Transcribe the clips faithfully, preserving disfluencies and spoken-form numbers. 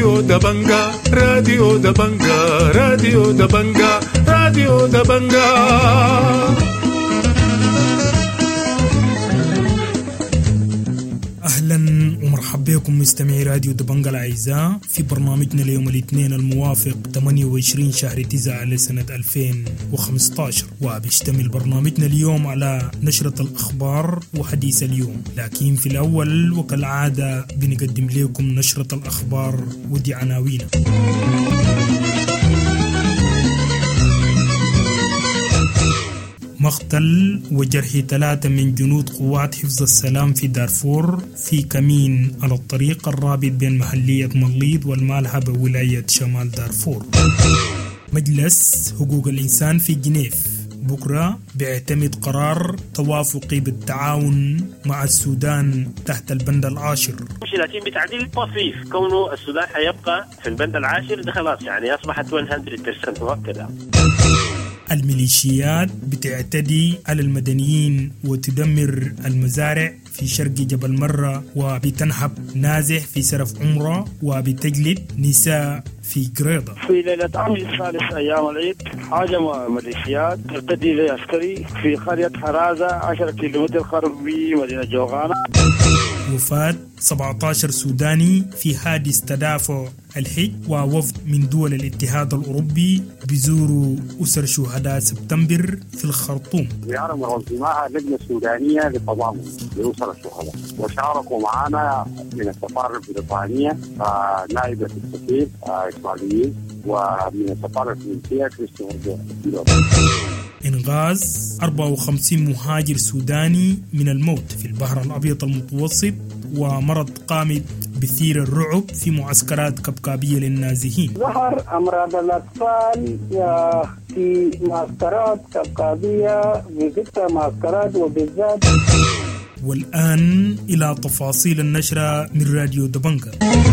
راديو دبنجا راديو دبنجا راديو دبنجا راديو دبنجا. أهلا ومرحبا بكم مستمعي راديو دبنجا الأعزاء في برنامجنا اليوم الاثنين الموافق ثمانية وعشرين شهر تسعة لسنة ألفين وخمسة عشر، وبيشتمل برنامجنا اليوم على نشرة الأخبار وحديث اليوم. لكن في الأول وكالعادة بنقدم لكم نشرة الأخبار ودي عناوينها. مقتل وجرح ثلاثة من جنود قوات حفظ السلام في دارفور في كمين على الطريق الرابط بين محلية مليط والمالحة بولاية شمال دارفور. مجلس حقوق الإنسان في جنيف بكرة بيعتمد قرار توافقي بالتعاون مع السودان تحت البند العاشر. لكن بتعديل طفيف كونه السودان حيبقى في البند العاشر ده خلاص يعني أصبحت مية بالمية مؤكدة. الميليشيات بتعتدي على المدنيين وتدمر المزارع في شرق جبل مرة، وبتنحب نازح في سرف عمرة، وبتجلد نساء في قريضة. في ليلة أمس الثالث أيام العيد هاجم ميليشيات ترتدي لعسكري في قرية حرازة عشرة كيلومتر غربي مدينة جوغانا. وفاة سبعة عشر سوداني في حادث تدافع الحج، ووفد من دول الاتحاد الأوروبي بيزوروا أسر شهداء سبتمبر في الخرطوم. زيارة منظماها اللجنة السودانية للتضامن لأسر الشهداء، وشاركوا معنا من السفارة البريطانية نائبة السفير إسماعيليين، ومن السفارة الفرنسية كريستوفر ديلور. إنقاذ أربعة وخمسين مهاجر سوداني من الموت في البحر الأبيض المتوسط، ومرض قامت بثير الرعب في معسكرات كبكابية للنازحين. ظهر أمراض الأطفال في معسكرات كبكابية بستة معسكرات وبالذات. والآن إلى تفاصيل النشرة من راديو دبنجا.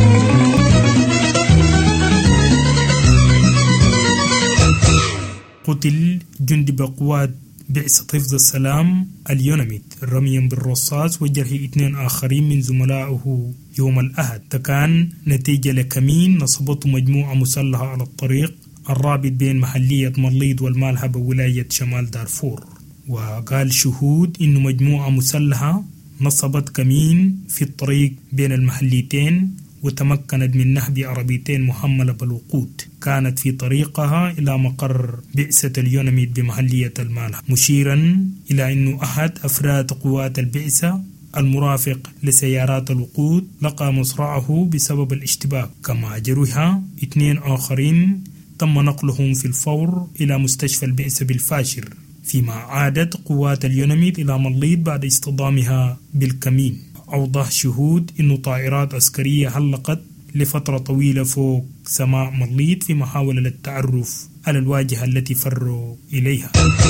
قتل جندي بقوات بعثة حفظ السلام اليونميت رميا بالرصاص وجرح اثنين آخرين من زملائه يوم الأحد. كان نتيجة لكمين نصبته مجموعة مسلحة على الطريق الرابط بين محلية مليط والمالحة بولاية شمال دارفور. وقال شهود إنه مجموعة مسلحة نصبت كمين في الطريق بين المحليتين، وتمكنت من نهب عربيتين محملة بالوقود كانت في طريقها إلى مقر بعثة اليونميت بمحلية المالحة، مشيرا إلى أنه أحد أفراد قوات البعثة المرافق لسيارات الوقود لقى مصرعه بسبب الاشتباك، كما جرح اثنين آخرين تم نقلهم في الفور إلى مستشفى البعثة بالفاشر، فيما عادت قوات اليونميت إلى مليط بعد اصطدامها بالكمين. أوضح شهود أن طائرات عسكرية حلقت لفترة طويلة فوق سماء مليط في محاولة للتعرف على الواجهة التي فروا إليها.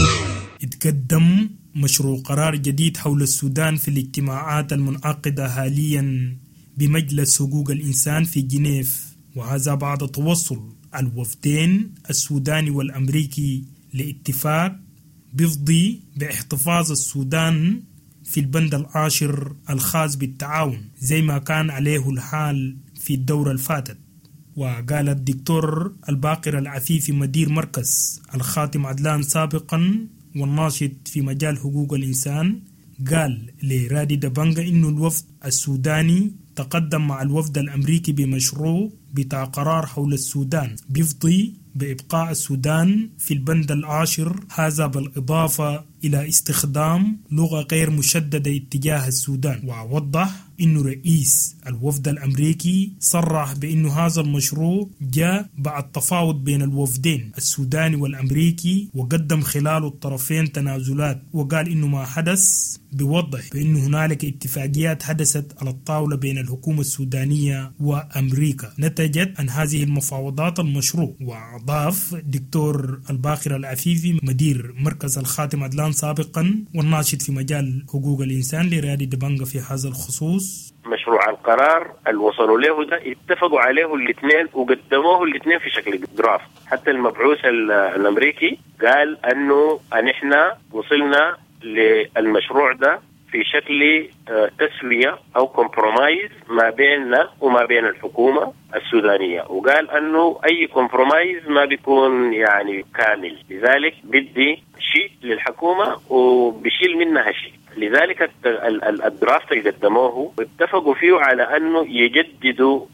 اتقدم مشروع قرار جديد حول السودان في الاجتماعات المنعقدة حاليا بمجلس حقوق الإنسان في جنيف، وهذا بعد توصل الوفدين السوداني والأمريكي لاتفاق بيفضي باحتفاظ السودان في البند العاشر الخاص بالتعاون زي ما كان عليه الحال في الدورة الفاتت. وقال الدكتور الباقر العفيفي مدير مركز الخاتم عدلان سابقا والناشط في مجال حقوق الإنسان، قال لرادي دبنجا إنه الوفد السوداني تقدم مع الوفد الأمريكي بمشروع بتاع قرار حول السودان بيفضي بإبقاء السودان في البند العاشر، هذا بالإضافة إلى استخدام لغة غير مشددة اتجاه السودان. ووضح إنه رئيس الوفد الأمريكي صرح بإنه هذا المشروع جاء بعد تفاوض بين الوفدين السوداني والأمريكي، وقدم خلال الطرفين تنازلات، وقال إنه ما حدث بيوضح بأنه هنالك اتفاقيات حدثت على الطاولة بين الحكومة السودانية وأمريكا نتجت عن هذه المفاوضات المشروع. وأضاف دكتور الباقر العفيفي مدير مركز الخاتم عدلان سابقا والناشط في مجال حقوق الإنسان لرادي دبنجا في هذا الخصوص، مشروع القرار اللي وصلوا له ده اتفقوا عليه الاثنين وقدموه الاثنين في شكل درافت. حتى المبعوث الأمريكي قال أنه أن احنا وصلنا للمشروع ده في شكل تسوية أو كومبرومايز ما بيننا وما بين الحكومة السودانية، وقال أنه أي كومبرومايز ما بيكون يعني كامل، لذلك بدي شيء للحكومة وبشيل منها شيء. لذلك الدرافت اللي قدموه اتفقوا فيه على أنه يجددوا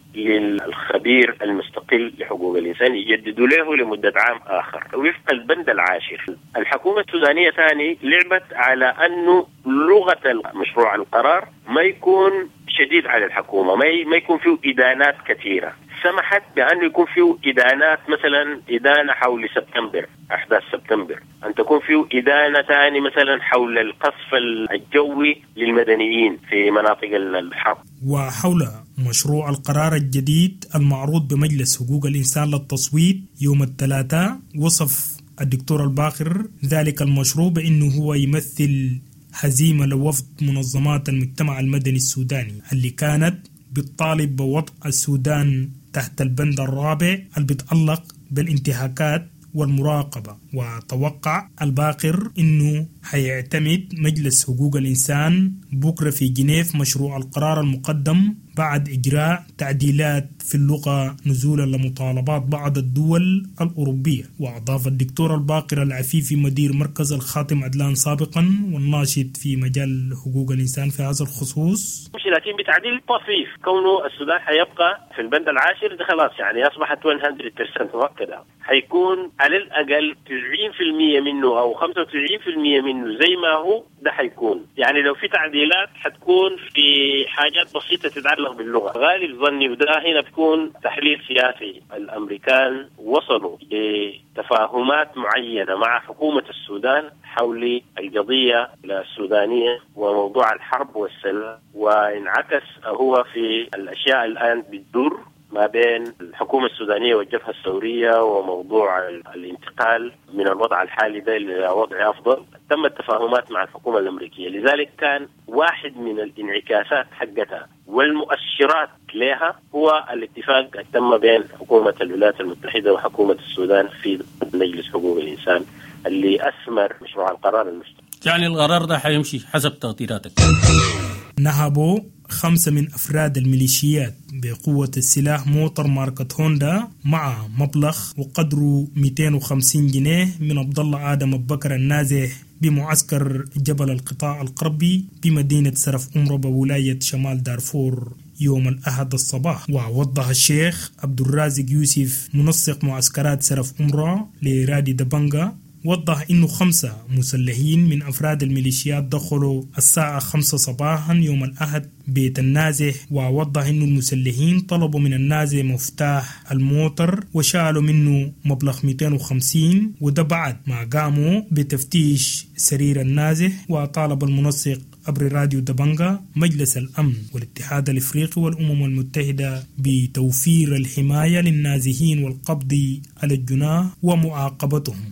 للخبير المستقل لحقوق الإنسان، يجددوا له لمدة عام آخر وفق البند العاشر. الحكومة السودانية ثاني لعبت على أنه لغة مشروع القرار ما يكون شديد على الحكومة، ما يكون فيه إدانات كثيرة، سمحت بأنه يكون فيه إدانات، مثلا إدانة حول سبتمبر، أحداث سبتمبر، أن تكون فيه إدانة ثاني مثلا حول القصف الجوي للمدنيين في مناطق الحرب. وحول مشروع القرار الجديد المعروض بمجلس حقوق الإنسان للتصويت يوم الثلاثاء، وصف الدكتور الباقر ذلك المشروع بأنه هو يمثل هزيمة لوفد منظمات المجتمع المدني السوداني اللي كانت بتطالب بوضع السودان تحت البند الرابع اللي بيتعلق بالانتهاكات والمراقبة. وتوقع الباقر أنه حيعتمد مجلس حقوق الإنسان بكرة في جنيف مشروع القرار المقدم بعد إجراء تعديلات في اللغة نزولا لمطالبات بعض الدول الأوروبية. وأضاف الدكتور الباقر العفيفي مدير مركز الخاتم عدلان سابقا والناشط في مجال حقوق الإنسان في هذا الخصوص، لكن بتعديل طفيف كونه السودان حيبقى في البند العاشر ده خلاص يعني أصبحت مية بالمية مؤكدة، حيكون على الأقل تسعين بالمية منه أو خمسة وتسعين بالمية منه زي ما هو ده حيكون. يعني لو في تعديلات حتكون في حاجات بسيطة تتعلق باللغة. غالب ظني وده هنا بيكون تحليل سياسي. الأمريكان وصلوا لتفاهمات معينة مع حكومة السودان حول القضية السودانية وموضوع الحرب والسلام، وانعكس هو في الأشياء الآن بتدور ما بين الحكومة السودانية والجبهة الثورية وموضوع الانتقال من الوضع الحالي ده إلى وضع أفضل. تم التفاهمات مع الحكومة الأمريكية، لذلك كان واحد من الانعكاسات حقتها والمؤشرات لها هو الاتفاق التم بين حكومة الولايات المتحدة وحكومة السودان في مجلس حقوق الإنسان اللي أثمر مشروع القرار المشترك. يعني القرار ده حيمشي حسب تقديراتك. نهبوا خمسة من أفراد الميليشيات بقوة السلاح موتر ماركة هوندا مع مبلغ وقدره مئتين وخمسين جنيه من عبد الله آدم بكر النازح بمعسكر جبل القطاع الغربي بمدينة سرف أمرو بولاية شمال دارفور يوم الأحد الصباح. ووضح الشيخ عبد الرازق يوسف منسق معسكرات سرف أمرو لرادي دبنجا، وضح إنه خمسة مسلحين من أفراد الميليشيات دخلوا الساعة خمسة صباحا يوم الأحد بيت النازح، ووضح إنه المسلحين طلبوا من النازح مفتاح الموتر وشالوا منه مبلغ مئتين وخمسين، وده بعد ما قاموا بتفتيش سرير النازح. وطالب المنسق عبر راديو دبنجا مجلس الأمن والاتحاد الإفريقي والأمم المتحدة بتوفير الحماية للنازحين والقبض على الجناه ومعاقبتهم.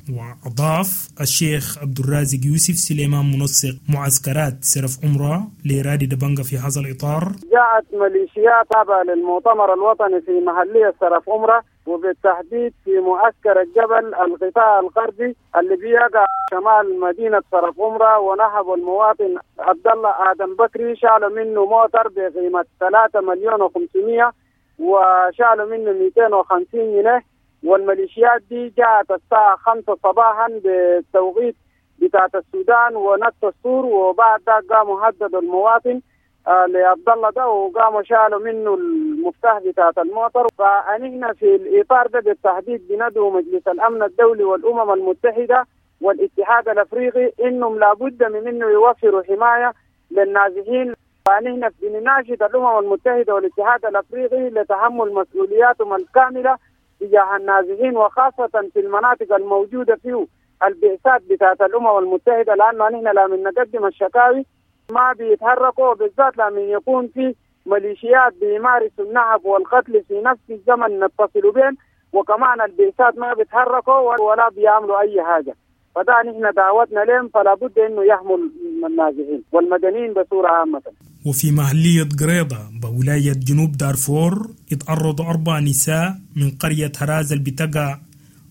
وأضاف الشيخ عبد الرازق يوسف سليمان منسق معسكرات سرف أمرو لرادي دبنجا في هذا الإطار: جاءت ميليشيات تابعة للمؤتمر الوطني في محلية سرف أمرو، وبالتحديد في معسكر الجبل القطاع الغربي اللي بيقع شمال مدينة سرف أمرو، ونهبوا المواطن عبد الله آدم بكري، شالوا منه موتر بقيمة ثلاثة مليون وخمسمية وشالوا منه مئتين وخمسين جنيه. والميليشيات دي جاءت الساعة خمسة صباحا بالتوقيت بتاعت السودان ونكت السور، وبعد ذلك قاموا هددوا المواطن آه لعبد الله ده وقاموا شالوا منه المفتاح بتاعت الموتر. فنحن في الإطار ده بالتحديد بندعو مجلس الأمن الدولي والأمم المتحدة والاتحاد الأفريقي إنهم لابد من إنه يوفروا حماية للنازحين. فنحن بنناشد الأمم المتحدة والاتحاد الأفريقي لتحمل مسؤولياتهم الكاملة تجاه النازحين، وخاصة في المناطق الموجودة فيه البعثات بتاعت الأمم المتحدة، لأنه نحن لما نقدم الشكاوي ما بيتحركوا، بالذات لما يكون في ميليشيات بيمارسوا النهب والقتل في نفس الزمن نتصل بين، وكمان البعثات ما بيتحركوا ولا بيعملوا أي حاجة. فده نحن دعوتنا لهم، فلا بد إنه يحمل النازحين والمدنيين بصورة عامة. وفي محلية قريضة بولاية جنوب دارفور اتعرضوا أربع نساء من قرية هراز اللي بتقع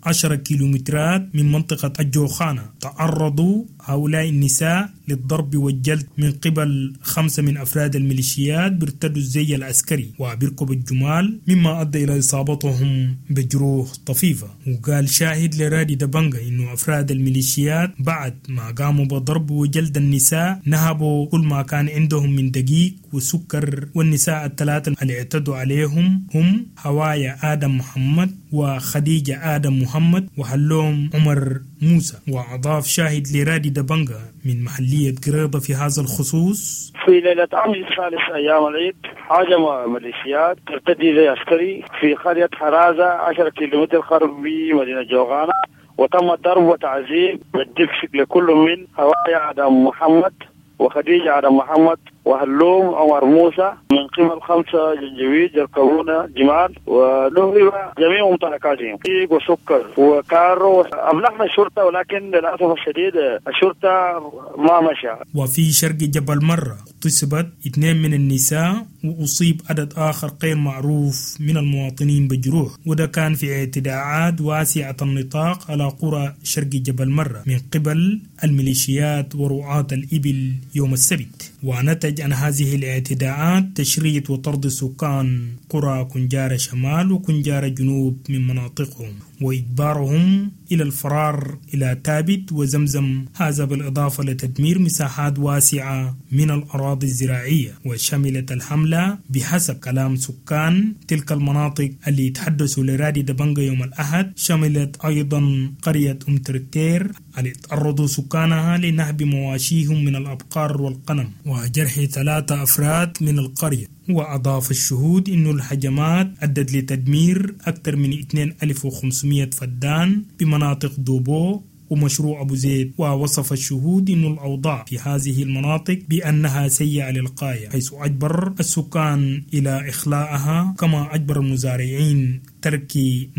عشرة كيلومترات من منطقة الجوخانة. تعرضوا هؤلاء النساء للضرب والجلد من قبل خمسة من أفراد الميليشيات بيرتدوا الزي العسكري وبيركبوا الجمال، مما أدى إلى إصابتهم بجروح طفيفة. وقال شاهد لرادي دبنجا إنه أفراد الميليشيات بعد ما قاموا بضرب وجلد النساء نهبوا كل ما كان عندهم من دقيق وسكر. والنساء الثلاثة اللي اعتدوا عليهم هم هوايا آدم محمد وخديجة آدم محمد وهلوم عمر موسى. وأضاف شاهد لرادي دبنجا من محلية قريضة في هذا الخصوص: في ليلة أمس ثالث أيام العيد هاجم ميليشيات ترتدي زي عسكري في قرية حرازة عشرة كيلومتر غربي مدينة جوغانا، وتم ضرب وتعذيب بالدفش لكل من هوايا آدم محمد وخديجة آدم محمد وهلوم عمر موسى من قبل خمسة جنجويد يركبون جمال، ونهب جميع ممتلكاتهم دقيق وسكر وكارو. أبلغنا الشرطة ولكن للأسف الشديد الشرطة ما مشى. وفي شرق جبل مرة اغتصبت اثنين من النساء وأصيب عدد آخر غير معروف من المواطنين بجروح، وده كان في اعتداءات واسعة النطاق على قرى شرق جبل مرة من قبل الميليشيات ورعاة الإبل يوم السبت. ونتج عن هذه الاعتداءات تشريد وطرد سكان قرى كنجار شمال وكنجار جنوب من مناطقهم وإجبارهم إلى الفرار إلى تابت وزمزم، هذا بالإضافة لتدمير مساحات واسعة من الأراضي الزراعية. وشملت الحملة بحسب كلام سكان تلك المناطق اللي يتحدثوا لرادي دبنجا يوم الأحد، شملت أيضا قرية أم ترتير اللي تعرضوا سكانها لنهب مواشيهم من الأبقار والقنم وجرح ثلاثة أفراد من القرية. وأضاف الشهود إنه الهجمات أدت لتدمير أكثر من اثنين ألف وخمسمائة فدان بمناطق دوبو ومشروع أبو زيد. ووصف الشهود إنه الأوضاع في هذه المناطق بأنها سيئة للغاية، حيث أجبر السكان إلى إخلاءها، كما أجبر المزارعين ترك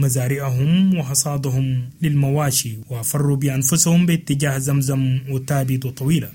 مزارعهم وحصادهم للمواشي وفروا بأنفسهم باتجاه زمزم وتابت وطويلة.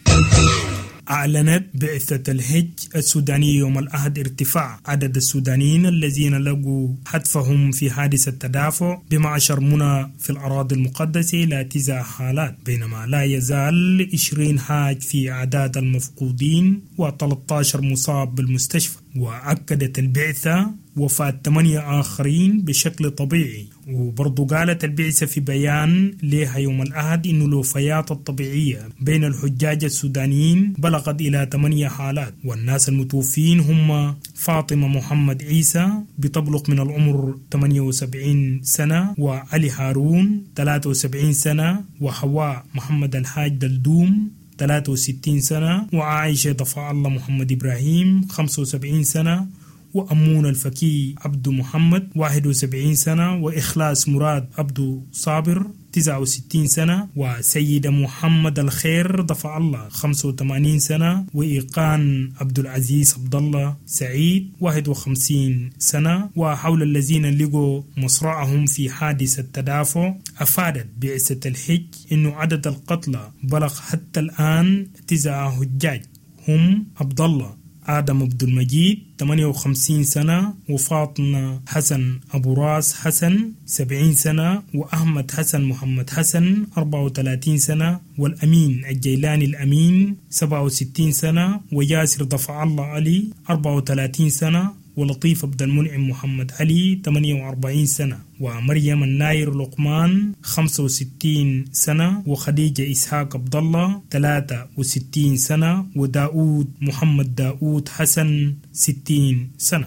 أعلنت بعثة الحج السودانية يوم الأحد ارتفاع عدد السودانيين الذين لقوا حتفهم في حادث التدافع بمعشر منى في الأراضي المقدسة إلى تسع حالات، بينما لا يزال عشرين حاج في أعداد المفقودين وثلاثة عشر مصاب بالمستشفى. وأكدت البعثة وفاة ثمانية آخرين بشكل طبيعي. وبرضو قالت البعثة في بيان لها يوم الأحد إنه الوفيات الطبيعية بين الحجاج السودانيين بلغت إلى ثمانية حالات، والناس المتوفين هم فاطمة محمد عيسى بتبلغ من العمر ثمانية وسبعين سنة، وعلي هارون ثلاثة وسبعين سنة، وحواء محمد الحاج دلدوم ثلاثة وستين سنة، وعائشة ضفاء الله محمد إبراهيم خمسة وسبعين سنة، وأمون الفكي عبد محمد واحد وسبعين سنة، وإخلاص مراد عبد صابر تسعة وستين سنة، وسيد محمد الخير ضفاء الله خمسة وثمانين سنة، وإيقان عبد العزيز عبد الله سعيد واحد وخمسين سنة. وحول الذين لقوا مصرعهم في حادث التدافع أفادت بعثة الحج إنه عدد القتلى بلغ حتى الآن تسعة حجاج، هم عبد الله آدم عبد المجيد ثمانية وخمسين سنة، وفاطمة حسن أبو راس حسن سبعين سنة، وأحمد حسن محمد حسن أربعة وثلاثين سنة، والأمين الجيلاني الأمين سبعة وستين سنة، وياسر ضفاء الله علي أربعة وثلاثين سنة، ولطيف عبد المنعم محمد علي ثمانية وأربعين سنة، ومريم الناير لقمان خمسة وستين سنة، وخديجة إسحاق عبد الله ثلاثة وستين سنة، وداود محمد داود حسن ستين سنة.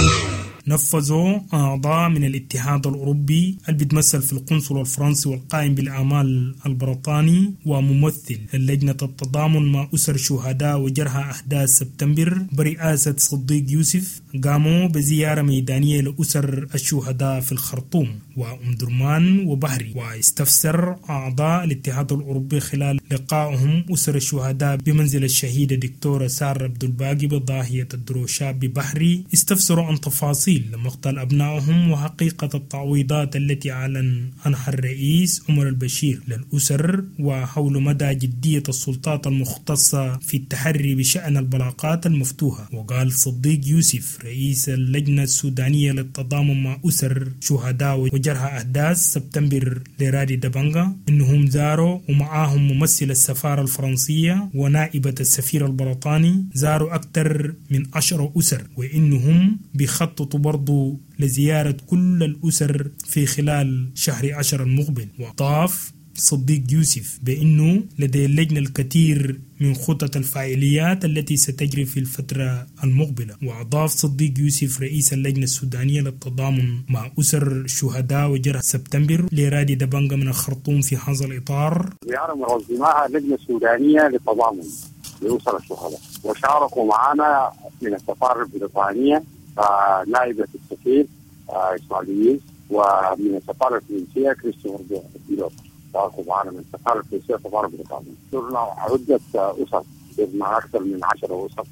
نفذوا أعضاء من الاتحاد الأوروبي اللي بيتمثل في القنصل الفرنسي والقائم بالأعمال البريطاني وممثل لجنة التضامن مع أسر شهداء وجرحى أحداث سبتمبر برئاسة صديق يوسف قاموا بزيارة ميدانية لأسر الشهداء في الخرطوم وأم درمان وبحري. واستفسر أعضاء الاتحاد الأوروبي خلال لقائهم أسر الشهداء بمنزل الشهيدة دكتورة سارة عبد الباقي بضاحية الدروشاب ببحري، استفسروا عن تفاصيل لمقتل أبنائهم وحقيقة التعويضات التي أعلن عنها الرئيس عمر البشير للأسر، وحول مدى جدية السلطات المختصة في التحري بشأن البلاغات المفتوحة. وقال صديق يوسف رئيس اللجنة السودانية للتضامن مع أسر شهداء وجرها أحداث سبتمبر لرادي دبنجا إنهم زاروا ومعاهم ممثل السفارة الفرنسية ونائبة السفير البريطاني، زاروا أكثر من عشر أسر، وإنهم بيخططوا برضو لزيارة كل الأسر في خلال شهر عشر المقبل. وأضاف صديق يوسف بأنه لدى اللجنة الكثير من خطط الفاعليات التي ستجري في الفترة المقبلة. وأضاف صديق يوسف رئيس اللجنة السودانية للتضامن مع أسر شهداء وجرح سبتمبر لرادي دبنجا من الخرطوم في هذا الإطار: زيارة منظماها اللجنة السودانية للتضامن لأسر الشهداء، وشاركوا معنا من السفارة البريطانية نائبة السفير إسماعيل، ومن السفارة الفرنسية كريستوفر بيلوت شاركوا معنا من السفارة الفرنسية والسفارة البريطانية. زرنا عدة أسر، زرنا أكثر من عشرة أسر.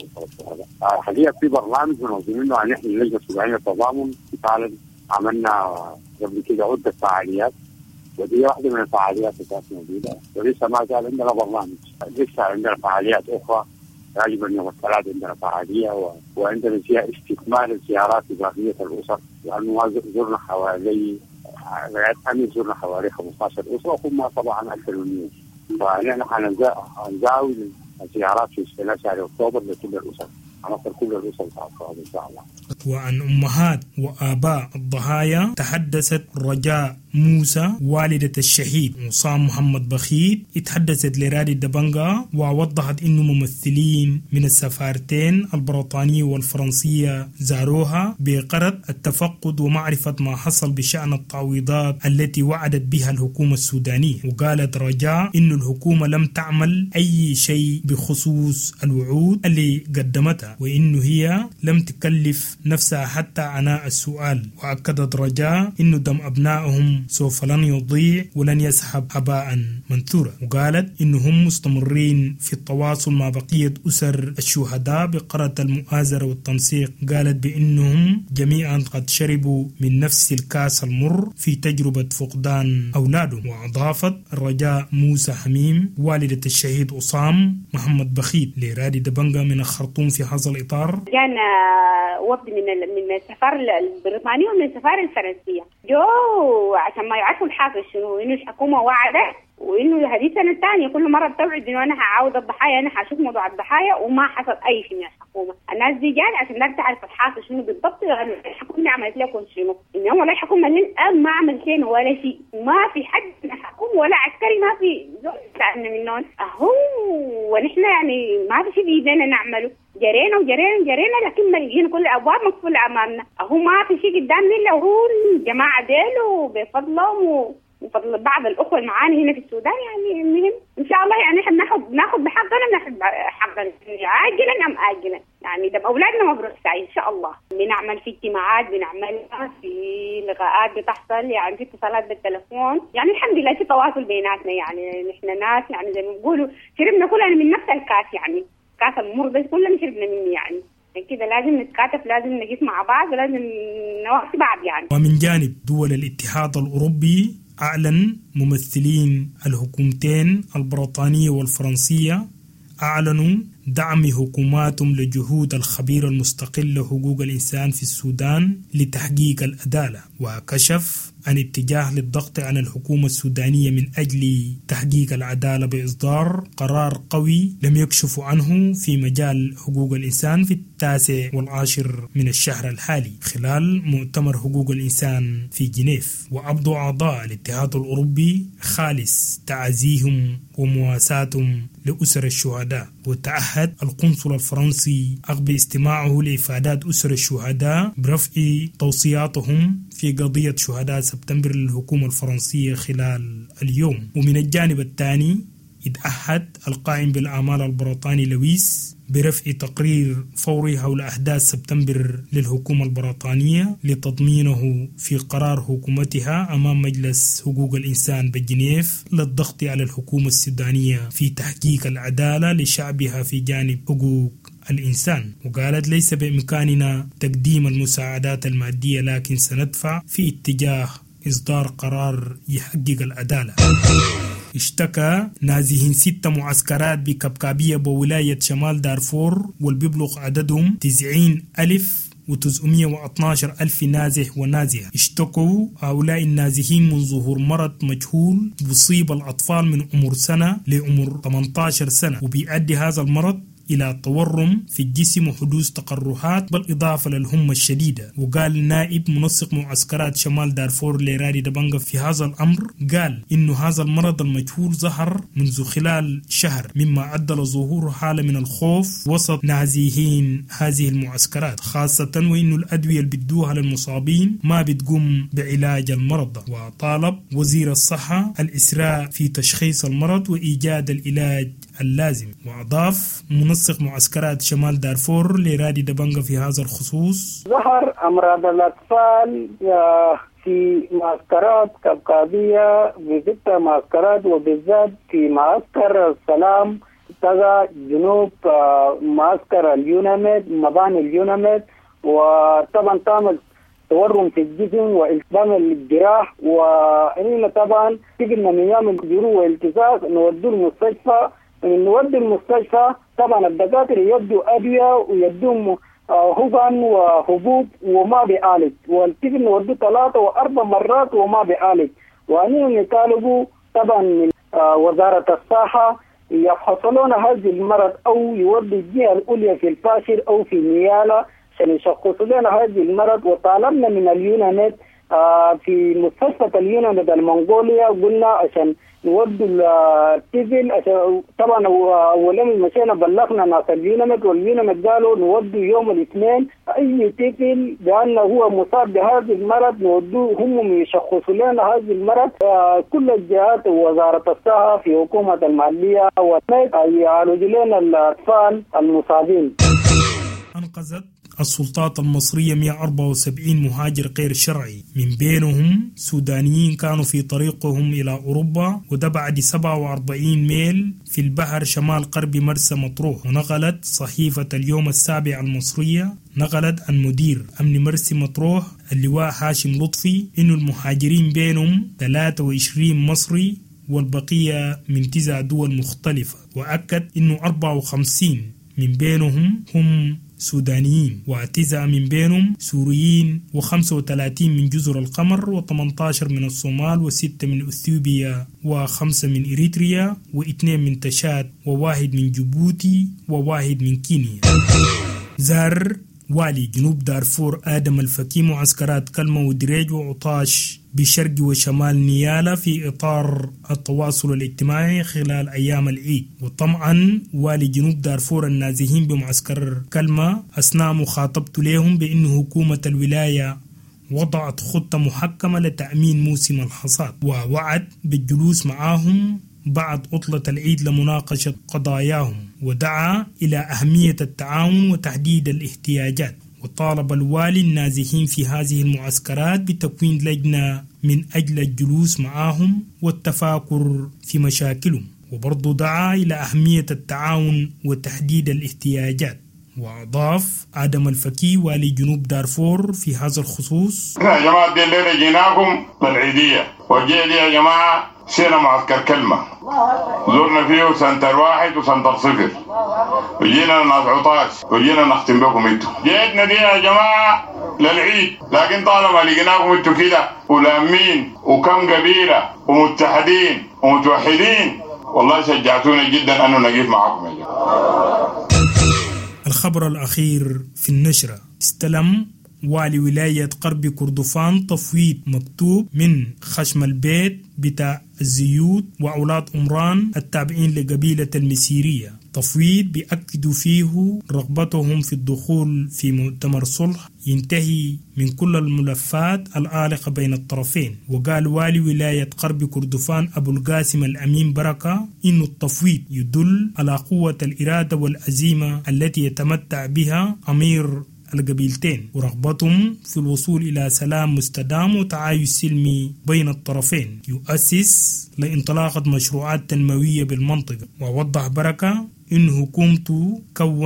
حقيقة في برنامج منظمينه عن إحنا اللجنة السودانية للتضامن فعلا عملنا قبل كده عدة فعاليات، ودي واحدة من الفعاليات اللي كانت موجودة، ولسه ما زال عندنا برنامج، لسه عندنا فعاليات أخرى غالبا يوم الثلاث عندنا فعالية و... وعندنا فيها استكمال الزيارات لبقية الأسر، لأنه زرنا حوالي لغاية الآن زرنا حوالي خمسة عشر أسرة، وهم طبعا أكثر من مئة، فنحن حنزاوي الزيارات في شهر أكتوبر لكل الأسر، هنصل كل الأسر إن شاء الله. وعن أمهات وآباء الضحايا تحدثت رجاء موسى والدة الشهيد عصام محمد بخيت، اتحدثت لرادي دبنجا ووضحت إنه ممثلين من السفارتين البريطانية والفرنسية زاروها بغرض التفقد ومعرفة ما حصل بشأن التعويضات التي وعدت بها الحكومة السودانية. وقالت رجاء إنه الحكومة لم تعمل أي شيء بخصوص الوعود اللي قدمتها، وإنه هي لم تكلف نفسها حتى عناء السؤال. وأكدت رجاء إنه دم أبنائهم سوف لن يضيع ولن يسحب هباء منثورا. وقالت إنهم مستمرين في التواصل مع بقية أسر الشهداء بقرة المؤازرة والتنسيق. قالت بإنهم جميعا قد شربوا من نفس الكاس المر في تجربة فقدان أولادهم. وأضافت رجاء موسى حميم والدة الشهيد عصام محمد بخيت لرادي دبنجا من الخرطوم في هذا الإطار: كان وفد من من السفارة البريطانية ومن السفارة الفرنسية جو عشان ما يعرفوا الحاصل شنو، إنه الحكومة وعدت وإنه هذه السنة الثانية كل مرة بتوعد إنه أنا هعاود الضحايا، أنا هشوف موضوع الضحايا، وما حصل أي شيء من الحكومة. الناس دي جاي عشان لا تعرف الحاصل شنو بالضبط، الحكومة عملت لكم شنو، إنه ولا الحكومة للآن ما عمل شيء ولا شيء، ما في حد من الحكومة ولا عسكري ما في زول ساعدنا منهم أهو، ونحن يعني ما في شيء بيدنا نعمله، جرينا وجرينا وجرينا لكن ما لقينا كل الأبواب مقفولة أمامنا، أهو ما في شيء قدامنا إلا هو الجماعة ديل وبفضلهم وفضل بعض الأخوة معانا هنا في السودان. يعني المهم إن شاء الله يعني إحنا ناخد ناخد بحقنا ناخد حقنا عاجلا أم آجلا، يعني دم أولادنا مبروك سعي إن شاء الله. بنعمل في اجتماعات، بنعملها في لقاءات بتحصل، يعني في اتصالات بالتلفون، يعني الحمد لله في تواصل بيناتنا، يعني نحن ناس يعني زي ما بيقولوا شربنا كلنا من نفس الكاس، يعني كاس المر بس كلنا شربنا منه، يعني كده لازم نتكاتف، لازم نجيس مع بعض، ولازم نوقف بعض يعني. ومن جانب دول الاتحاد الأوروبي أعلن ممثلين الحكومتين البريطانية والفرنسية أعلنوا دعم حكوماتهم لجهود الخبير المستقل لحقوق الإنسان في السودان لتحقيق العدالة، وكشف عن اتجاه للضغط على الحكومة السودانية من أجل تحقيق العدالة بإصدار قرار قوي لم يكشفوا عنه في مجال حقوق الإنسان في التاسع والعاشر من الشهر الحالي خلال مؤتمر حقوق الإنسان في جنيف. وأبدوا أعضاء الاتحاد الأوروبي خالص تعزيهم ومواساتهم لأسر الشهداء. وتعهد القنصل الفرنسي عقب استماعه لإفادات أسر الشهداء برفع توصياتهم في قضية شهداء سبتمبر للحكومة الفرنسية خلال اليوم. ومن الجانب الثاني اتعهد القائم بالأعمال البريطاني لويس برفع تقرير فوري حول أحداث سبتمبر للحكومة البريطانية لتضمينه في قرار حكومتها أمام مجلس حقوق الإنسان بجنيف للضغط على الحكومة السودانية في تحقيق العدالة لشعبها في جانب حقوق الإنسان. وقالت ليس بإمكاننا تقديم المساعدات المادية، لكن سندفع في اتجاه إصدار قرار يحقق العدالة. اشتكى نازحين ست معسكرات بكبكابية بولاية شمال دارفور والبيبلغ عددهم تسعين ألف وتسعمائة واثني عشر ألف نازح ونازحة. اشتكوا هؤلاء النازحين من ظهور مرض مجهول يصيب الأطفال من عمر سنة لعمر ثمانية عشر سنة، وبيؤدي هذا المرض إلى تورم في الجسم وحدوث تقرحات بالإضافة للهمة الشديدة. وقال نائب منسق معسكرات شمال دارفور ليرادي دبنغا في هذا الأمر، قال إنه هذا المرض المجهول ظهر منذ خلال شهر، مما أدى لظهور حالة من الخوف وسط نازحين هذه المعسكرات، خاصة وإنه الأدوية اللي بدوها للمصابين ما بتقوم بعلاج المرض. وطالب وزير الصحة الإسراع في تشخيص المرض وإيجاد العلاج اللازم. وأضاف منسق معسكرات شمال دارفور ليرادي دبنغا في هذا الخصوص: ظهر أمراض الأطفال في معسكرات كبكابية بستة معسكرات، وبالذات في معسكر السلام تغا جنوب معسكر اليوناميد مباني اليوناميد. وطبعا تعمل تورم في الجسم والتئام الجراح، وإننا طبعا تجينا من يوم الجروح والالتصاق نودوا المستشفى. من نودي المستشفى طبعا الدكاترة يدوا أدوية ويدوا هبان وحبوب وما بيعالج، والطفل نودوا ثلاثة وأربع مرات وما بيعالج. وأنهم يطالبوا طبعا من وزارة الصحة يفحصون هذا المرض أو يودوا الجهة العليا في الفاشر أو في نيالا عشان يشخصوا لنا هذا المرض. وطالبنا من اليوناميد في مستشفى اليوناميد المنغولية، قلنا عشان نودوا الطفل عشان طبعا أولا مشينا بلغنا ناس اليوناميد، واليوناميد قالوا نودوا يوم الاثنين أي طفل بأنه هو مصاب بهذا المرض نودوه هم يشخصوا لنا هذا المرض. كل الجهات ووزارة الصحة في حكومة المحلية يعالجوا لنا الأطفال المصابين. أنقذت السلطات المصرية مئة وأربعة وسبعين مهاجر غير شرعي، من بينهم سودانيين كانوا في طريقهم إلى أوروبا، وده بعد سبعة وأربعين ميل في البحر شمال غرب مرسى مطروح. ونقلت صحيفة اليوم السابع المصرية نقلت عن مدير أمن مرسى مطروح اللواء هاشم لطفي إنه المهاجرين بينهم ثلاثة وعشرين مصري والبقية من تسع دول مختلفة، وأكد إنه أربعة وخمسين من بينهم هم سودانيين، وتسعة من بينهم سوريين، وخمسة وثلاثين من جزر القمر، وثمانية عشر من الصومال، وستة من أثيوبيا، وخمسة من إريتريا، واثنين من تشاد، وواحد من جيبوتي، وواحد من كينيا. زار والي جنوب دارفور آدم الفكي معسكرات كلمة ودريج وعطاش بشرق وشمال نيالا في إطار التواصل الاجتماعي خلال أيام العيد. وطبعا والي جنوب دارفور النازحين بمعسكر كلمة أثناء مخاطبته لهم بأن حكومة الولاية وضعت خطة محكمة لتأمين موسم الحصاد، ووعد بالجلوس معهم بعد عطلة العيد لمناقشة قضاياهم، ودعا إلى أهمية التعاون وتحديد الاحتياجات. وطالب الوالي النازحين في هذه المعسكرات بتكوين لجنة من أجل الجلوس معهم والتفاكر في مشاكلهم، وبرضو دعا إلى أهمية التعاون وتحديد الاحتياجات. وأضاف آدم الفكي والي جنوب دارفور في هذا الخصوص: يا جماعة دي الليلة جيناكم للعيدية، وجينا يا جماعة سينا معسكر كلمة زرنا فيه سنتر واحد وسنتر صفر، وجينا ناس عطاش وجينا نختم بكم انتو. جيتنا دي يا جماعة للعيد، لكن طالما لقيناكم انتو كده ولامين وكم قبيلة ومتحدين ومتوحدين، والله شجعتونا جدا أنه نقف معكم يا جماعة. الخبر الأخير في النشرة: استلم والي ولاية غرب كردفان تفويض مكتوب من خشم البيت بتاع الزيوت وأولاد أمران التابعين لقبيلة المسيرية، تفويض بيأكدوا فيه رغبتهم في الدخول في مؤتمر صلح ينتهي من كل الملفات العالقة بين الطرفين. وقال والي ولاية غرب كردفان أبو القاسم الأمين بركة إن التفويض يدل على قوة الإرادة والعزيمة التي يتمتع بها أمير القبيلتين، ورغبتهم في الوصول إلى سلام مستدام وتعايش سلمي بين الطرفين يؤسس لانطلاقة مشروعات تنموية بالمنطقة. ووضح بركة إن حكومته كونت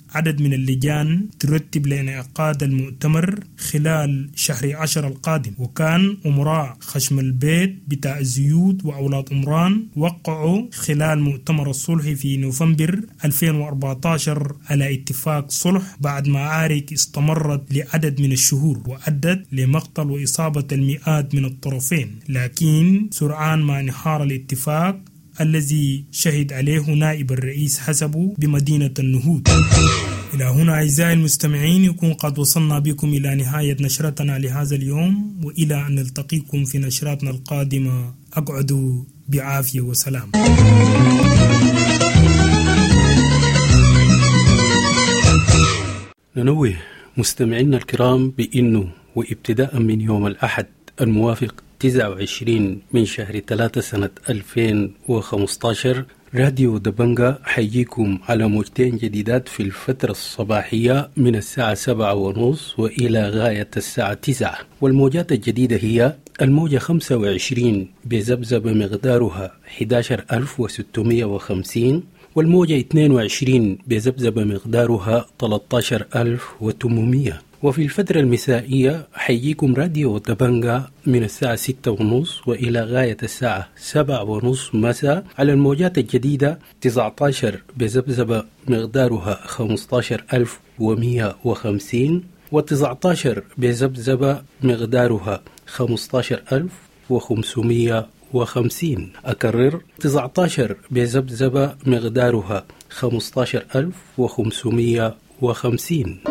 عدد من اللجان ترتب لإنعقاد المؤتمر خلال شهر عشر القادم. وكان أمراء خشم البيت بتاع الزيود وأولاد أمران وقعوا خلال مؤتمر الصلح في نوفمبر ألفين وأربعة عشر على اتفاق صلح بعد معارك استمرت لعدد من الشهور وأدت لمقتل وإصابة المئات من الطرفين، لكن سرعان ما انهار الاتفاق الذي شهد عليه نائب الرئيس حسبه بمدينة النهود. إلى هنا أعزائي المستمعين يكون قد وصلنا بكم إلى نهاية نشرتنا لهذا اليوم، وإلى أن نلتقيكم في نشراتنا القادمة. أقعدوا بعافية وسلام. ننوه مستمعينا الكرام بأنه وابتداء من يوم الأحد الموافق تسعة وعشرين من شهر ثلاثة سنة ألفين وخمسة عشر راديو دبنجا حيجيكم على موجتين جديدات في الفترة الصباحية من الساعة سبعة ونص وإلى غاية الساعة تسعة. والموجات الجديدة هي الموجة خمسة وعشرين بذبذبة مقدارها أحد عشر ألف وستمائة وخمسين، والموجة اثنين وعشرين بذبذبة مقدارها ثلاثة عشر ألف وثمانمائة. وفي الفترة المسائية حيجيكم راديو دبنجا من الساعة ستة ونص وإلى غاية الساعة سبعة ونص مساء على الموجات الجديدة تسعة عشر بذبذبة مقدارها خمسة عشر ألف ومائة وخمسين، وتسعة عشر بذبذبة مقدارها خمسة عشر ألف وخمسمائة وخمسين. أكرر تسعة عشر بذبذبة مقدارها خمسة عشر ألف وخمسمائة وخمسين.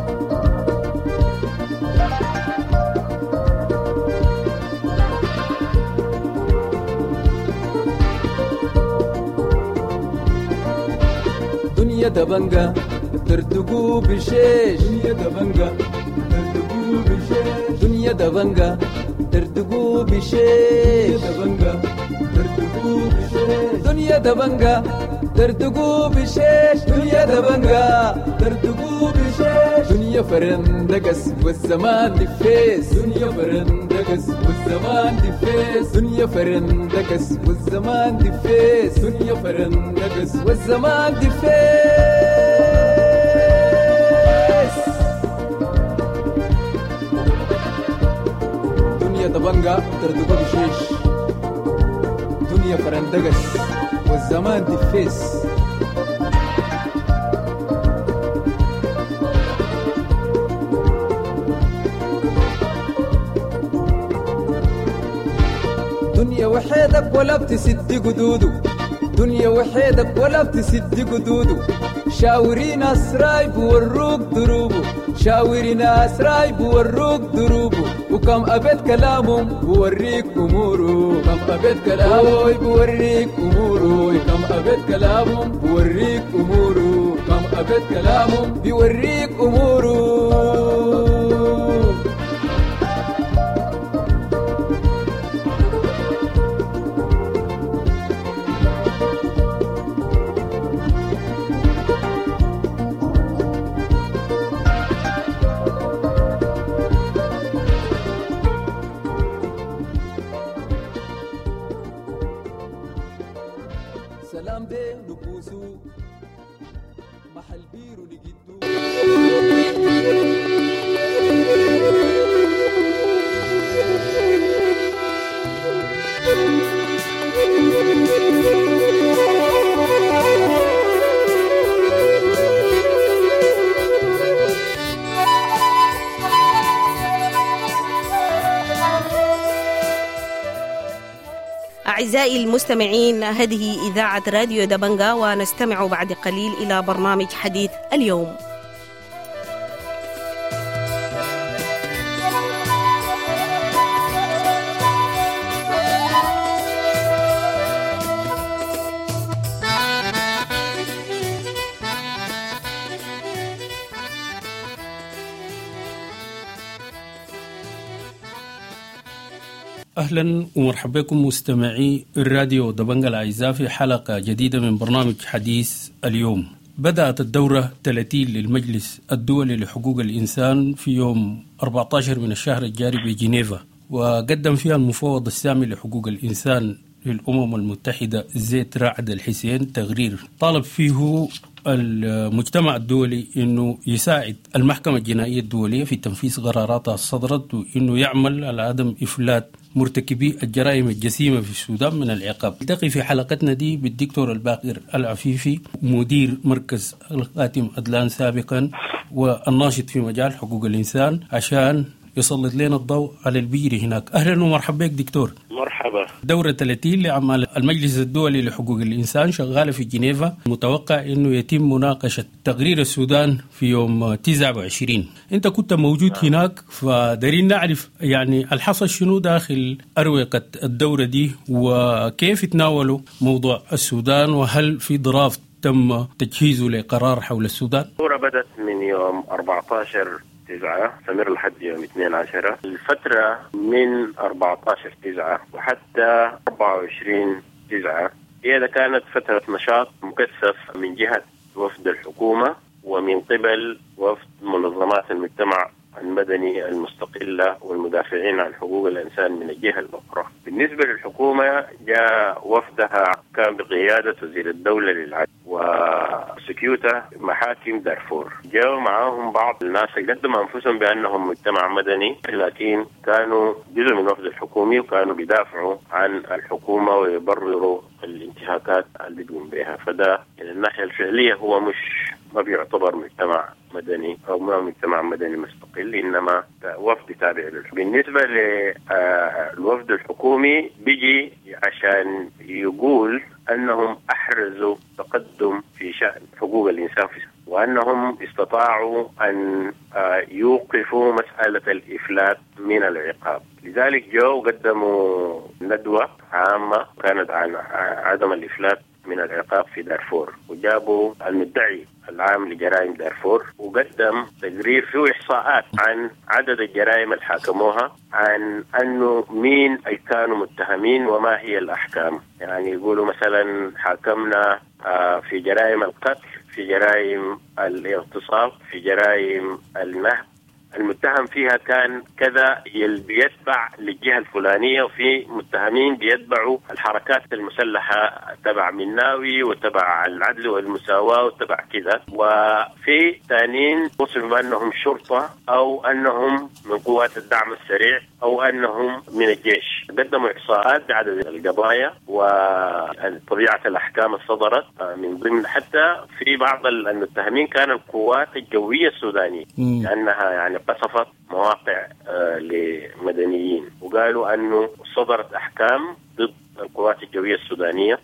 دنيا دبنجا ترتقو بشيش، دنيا دبنجا ترتقو بشيش، دنيا دبنجا ترتقو بشيش، دبنجا ترتقو بشيش، دنيا دبنجا ترتقو بشيش، دنيا دبنجا ترتقو بشيش، دنيا فرندقس والزمان دفيس، دنيا فرندقس والزمان دفيس، دنيا فرندقس والزمان دفيس، دنيا فرندقس والزمان دفيس. دنيا دبنجا ترتقو بشيش، دنيا فرندقس والزمان دفيس. دنيا وحيدك ولا بتسد قدودو، دنيا وحيدك ولا بتسد قدودو، شاورين أسراي بوروك دروبو، شاورين أسراي بوروك دروبو، وكم أبد كلامهم بوريك أمورو، كم أبد كلامهم بوريك أمورو، كم أبد كلامهم بوريك أمورو، كم أبد كلامهم بوريك أمورو. سلام دي نبوسو محل بيرو نجدو. أعزائي المستمعين، هذه إذاعة راديو دبنجا، ونستمع بعد قليل إلى برنامج حديث اليوم. أهلا ومرحبا بكم مستمعي الراديو دبنجا الأعزاء في حلقة جديدة من برنامج حديث اليوم. بدأت الدورة ثلاثين للمجلس الدولي لحقوق الإنسان في يوم أربعة عشر من الشهر الجاري بجنيفا، وقدم فيها المفوض السامي لحقوق الإنسان للأمم المتحدة زيت رعد الحسين تقرير طالب فيه المجتمع الدولي أنه يساعد المحكمة الجنائية الدولية في تنفيذ قراراتها الصدرت، وأنه يعمل على عدم إفلات مرتكبي الجرائم الجسيمة في السودان من العقاب. نلتقي في حلقتنا دي بالدكتور الباقر العفيفي، مدير مركز الخاتم أدلان سابقا والناشط في مجال حقوق الإنسان، عشان يسلط لنا الضوء على البيري هناك. أهلا ومرحبا بك دكتور. مرحبا. دورة ثلاثين لأعمال المجلس الدولي لحقوق الإنسان شغالة في جنيفا، متوقع أنه يتم مناقشة تقرير السودان في يوم تسعة وعشرين. أنت كنت موجود آه. هناك، فدارين نعرف يعني الحصل شنو داخل أروقة الدورة دي، وكيف تناولوا موضوع السودان، وهل في ضراف تم تجهيزه لقرار حول السودان؟ الدورة بدأت من يوم أربعة عشر تسعة استمر لحد يوم اثنين عشر. الفترة من أربعة عشر تسعة وحتى أربعة وعشرين تسعة هي كانت فترة نشاط مكثف من جهة وفد الحكومة ومن قبل وفد منظمات المجتمع المدني المستقلة والمدافعين عن حقوق الإنسان من الجهة الأخرى. بالنسبة للحكومة جاء وفدها كان بقيادة وزير الدولة للعدل وسكيوتا محاكم دارفور. جاءوا معهم بعض الناس قدموا أنفسهم بأنهم مجتمع مدني، لكن كانوا جزء من وفد الحكومي وكانوا بيدافعوا عن الحكومة ويبرروا الانتهاكات اللي بيقوم بها. فده من الناحية الفعلية هو مش ما بيعتبر مجتمع مدني أو ما مجتمع مدني مستقل، إنما وفد تابع له. بالنسبة للوفد الحكومي بيجي عشان يقول أنهم أحرزوا تقدم في شأن حقوق الإنسان في وأنهم استطاعوا أن يوقفوا مسألة الإفلات من العقاب. لذلك جو قدموا ندوة عامة كانت عن عدم الإفلات من العقاب في دارفور، وجابوا المدعي العام لجرائم دارفور وقدم تقرير فيه إحصاءات عن عدد الجرائم اللي حاكموها، عن أنه مين أي كانوا متهمين وما هي الأحكام. يعني يقولوا مثلا حاكمنا في جرائم القتل، في جرائم الاغتصاب، في جرائم النهب، المتهم فيها كان كذا بيتبع للجهة الفلانية، وفي متهمين بيتبعوا الحركات المسلحة تبع مناوي وتبع العدل والمساواة وتبع كذا، وفي ثانيين وصفوا بأنهم شرطة أو أنهم من قوات الدعم السريع أو أنهم من الجيش. قدموا إحصاءات بعدد القضايا وطبيعة الأحكام الصدرت من ضمن، حتى في بعض المتهمين كان القوات الجوية السودانية لأنها يعني قصفت مواقع آه لمدنيين، وقالوا أنه صدرت أحكام ضد القوات الجوية السودانية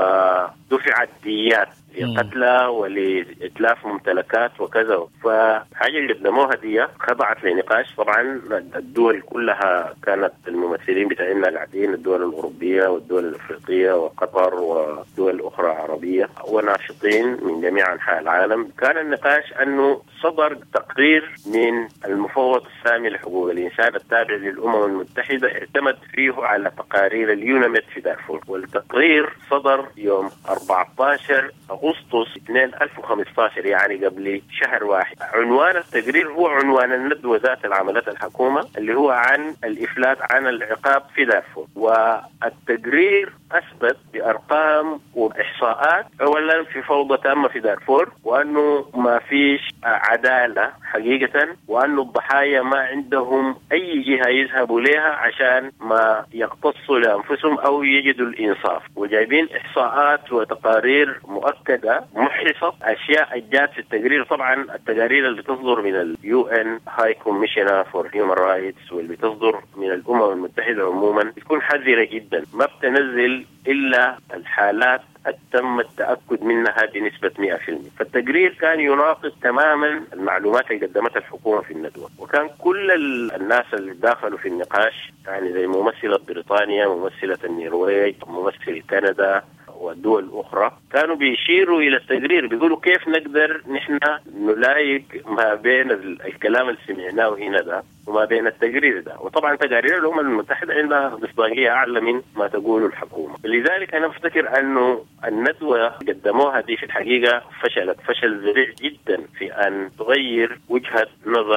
ودفعت ديات لقتلى ولإتلاف ممتلكات وكذا. فحاجة اللي قدموها دي خضعت لنقاش. طبعا الدول كلها كانت الممثلين بتاعنا قاعدين، الدول الأوروبية والدول الأفريقية وقطر ودول أخرى عربية وناشطين من جميع أنحاء العالم. كان النقاش أنه صدر تقرير من المفوض السامي لحقوق الإنسان التابع للأمم المتحدة اعتمد فيه على تقارير اليونمت في دارفور، والتقرير صدر يوم أربعة عشر أغسطس اثنين ألف وخمسة عشر، يعني قبل شهر واحد. عنوان التقرير هو عنوان الندوة ذات العملات الحكومة اللي هو عن الإفلات عن العقاب في دارفور. والتقرير أثبت بأرقام وإحصاءات أولا في فوضى تامة في دارفور، وأنه ما فيش عدالة حقيقة، وأنه الضحايا ما عندهم أي جهة يذهبوا لها عشان ما يقتصوا لأنفسهم أو يجدوا الإنصاف. وجايبين إحصاءات وتقارير مؤكدة محصة أشياء جات في التقرير. طبعا التقارير اللي تصدر من اليو ان هاي كوميشنر فور هيومن رايتس واللي تصدر من الأمم المتحدة عموما تكون حذرة جدا، ما بتنزل إلا الحالات تم التأكد منها بنسبة مئة بالمئة. فالتقرير كان يناقض تماما المعلومات اللي قدمتها الحكومة في الندوة، وكان كل الناس اللي داخلوا في النقاش يعني زي ممثلة بريطانيا، ممثلة النرويج، ممثل كندا والدول الأخرى كانوا بيشيروا إلى التقرير، بيقولوا كيف نقدر نحن نلايق ما بين الكلام اللي سمعناه هنا ده وما بين التقرير ده. وطبعا تقارير الأمم المتحدة عندها مصداقية أعلى من ما تقول الحكومة. لذلك أنا أفتكر أنه الندوة قدموها دي في الحقيقة فشلت فشل ذريع جدا في أن تغير وجهة نظر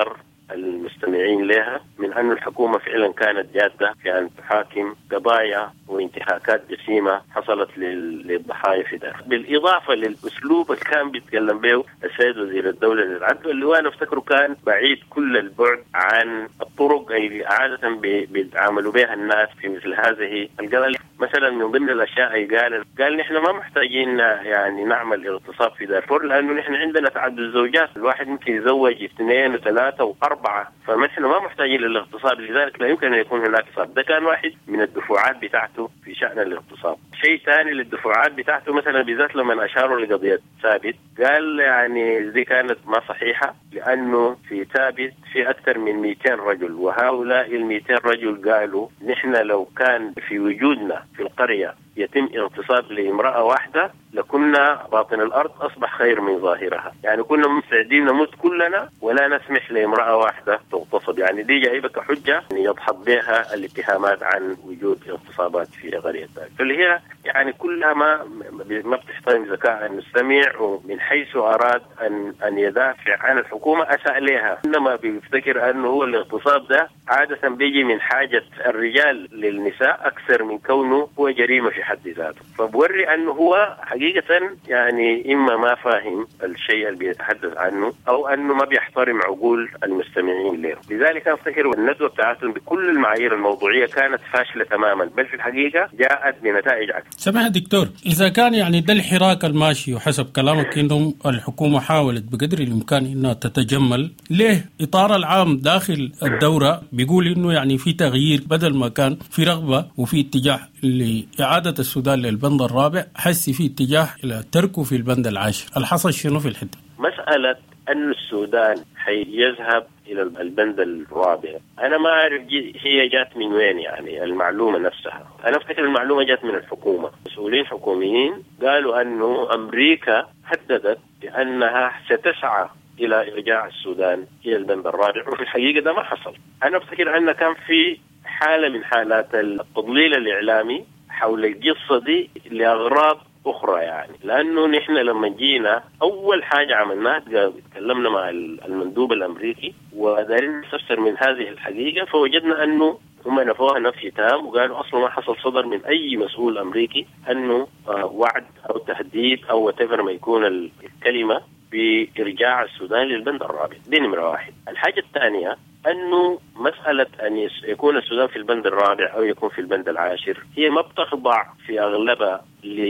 المستمعين لها من أن الحكومة فعلا كانت جادة في أن تحاكم قضايا وانتهاكات جسيمة حصلت للضحايا في ذلك، بالإضافة للأسلوب اللي كان بيتكلم به السيد وزير الدولة للعدل اللي هو أنا أفتكره كان بعيد كل البعد عن الطرق اللي عادة بيتعاملوا بها الناس في مثل هذه القضايا. مثلا من ضمن الأشياء اللي قال قال نحن ما محتاجين يعني نعمل اغتصاب في دارفور لأنه نحن عندنا تعدد الزوجات، الواحد ممكن يتزوج اثنين وثلاثة وأربعة، فنحن ما محتاجين للاغتصاب، لذلك لا يمكن أن يكون هناك اغتصاب. ده كان واحد من الدفوعات بتاعته في شأن الاغتصاب. شيء ثاني للدفوعات بتاعته مثلا بالذات لما أشاروا لقضية ثابت قال يعني دي كانت ما صحيحة لأنه في ثابت في أكثر من مئتين رجل، وهؤلاء المئتين رجل قالوا نحن لو كان في وجودنا في القرية يتم اغتصاب لامرأة واحدة لكنا باطن الأرض أصبح خير من ظاهرها، يعني كنا مستعدين نموت كلنا ولا نسمح لامرأة واحدة تغتصب. يعني دي جايبة كحجة يضحض بها الاتهامات عن وجود اغتصابات في قرية ذلك، فاللي هي يعني كلها ما ما بتحترم ذكاء المستمع، ومن حيث أراد أن أن يدافع عن الحكومة أساء لها، إنما بيفتكر أنه هو الاغتصاب ده عادة بيجي من حاجة الرجال للنساء أكثر من كونه هو جريمة في حد ذاته، فبوري أنه هو حقيقة يعني إما ما فاهم الشيء اللي بيتحدث عنه أو أنه ما بيحترم عقول المستمعين له. لذلك أفتكر الندوة بتاعتهم بكل المعايير الموضوعية كانت فاشلة تماما، بل في الحقيقة جاءت بنتائج عكس. سمح دكتور، إذا كان يعني ده الحراك الماشي وحسب كلامك إنهم الحكومة حاولت بقدر الإمكان إنها تتجمل، ليه إطار العام داخل الدورة بيقول إنه يعني في تغيير بدل ما كان في رغبة وفي اتجاه لإعادة السودان للبند الرابع، حسي في اتجاه إلى تركه في البند العاشر، الحصل شنو في الحتة؟ مسألة أن السودان حيذهب إلى البند الرابع أنا ما أعرف هي جات من وين، يعني المعلومة نفسها أنا أفتكر المعلومة جات من الحكومة، مسؤولين حكوميين قالوا أنه أمريكا هددت بأنها ستسعى إلى إرجاع السودان إلى البند الرابع، وفي الحقيقة ده ما حصل. أنا أفتكر أن كان في حالة من حالات التضليل الإعلامي حول القصة دي لأغراض أخرى، يعني لأنه نحن لما جينا أول حاجة عملناها تكلمنا مع المندوب الأمريكي ودارين نستفسر من هذه الحقيقة، فوجدنا أنه هم نفوها نفي تام وقالوا أصلا ما حصل صدر من أي مسؤول أمريكي أنه وعد أو تهديد أو whatever ما يكون الكلمة بإرجاع السودان للبند الرابع. دي نمرة واحد. الحاجة الثانية أنه مسألة أن يكون السودان في البند الرابع أو يكون في البند العاشر هي ما بتخضع في أغلبها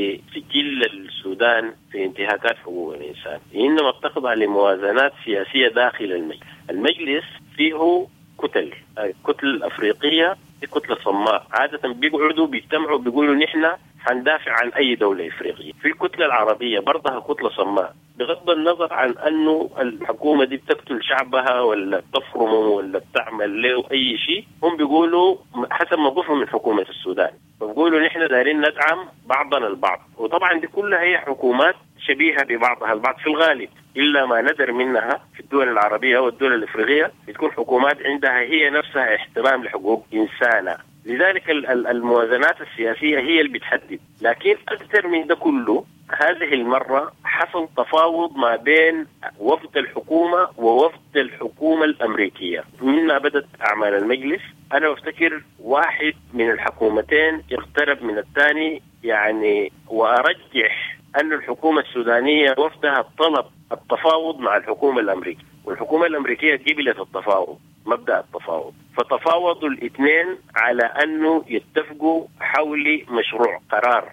لسجل السودان في انتهاكات حقوق الإنسان، إنما بتخضع لموازنات سياسية داخل المجلس. المجلس فيه كتل، الكتل الأفريقية كتلة صماء عادة بيقعدوا بيجتمعوا بيقولوا نحن حندافع عن أي دولة إفريقية. في الكتلة العربية برضها كتلة صماء بغض النظر عن أنه الحكومة دي بتقتل شعبها ولا تفرمه ولا بتعمل له أي شيء، هم بيقولوا حسب موقفهم من حكومة السودان، بيقولوا نحن دايرين ندعم بعضنا البعض. وطبعا دي كلها هي حكومات شبيهة ببعضها البعض في الغالب، إلا ما ندر منها في الدول العربية والدول الإفريقية بتكون حكومات عندها هي نفسها احترام لحقوق إنسانها. لذلك الموازنات السياسية هي اللي بتحدد. لكن أكثر من ده كله هذه المرة حصل تفاوض ما بين وفد الحكومة ووفد الحكومة الأمريكية. مما بدأت أعمال المجلس أنا أفتكر واحد من الحكومتين اقترب من الثاني، يعني وأرجح أن الحكومة السودانية وفدها طلب التفاوض مع الحكومة الأمريكية، والحكومة الأمريكية قبلت التفاوض مبدأ التفاوض، فتفاوضوا الاثنين على أنه يتفقوا حول مشروع قرار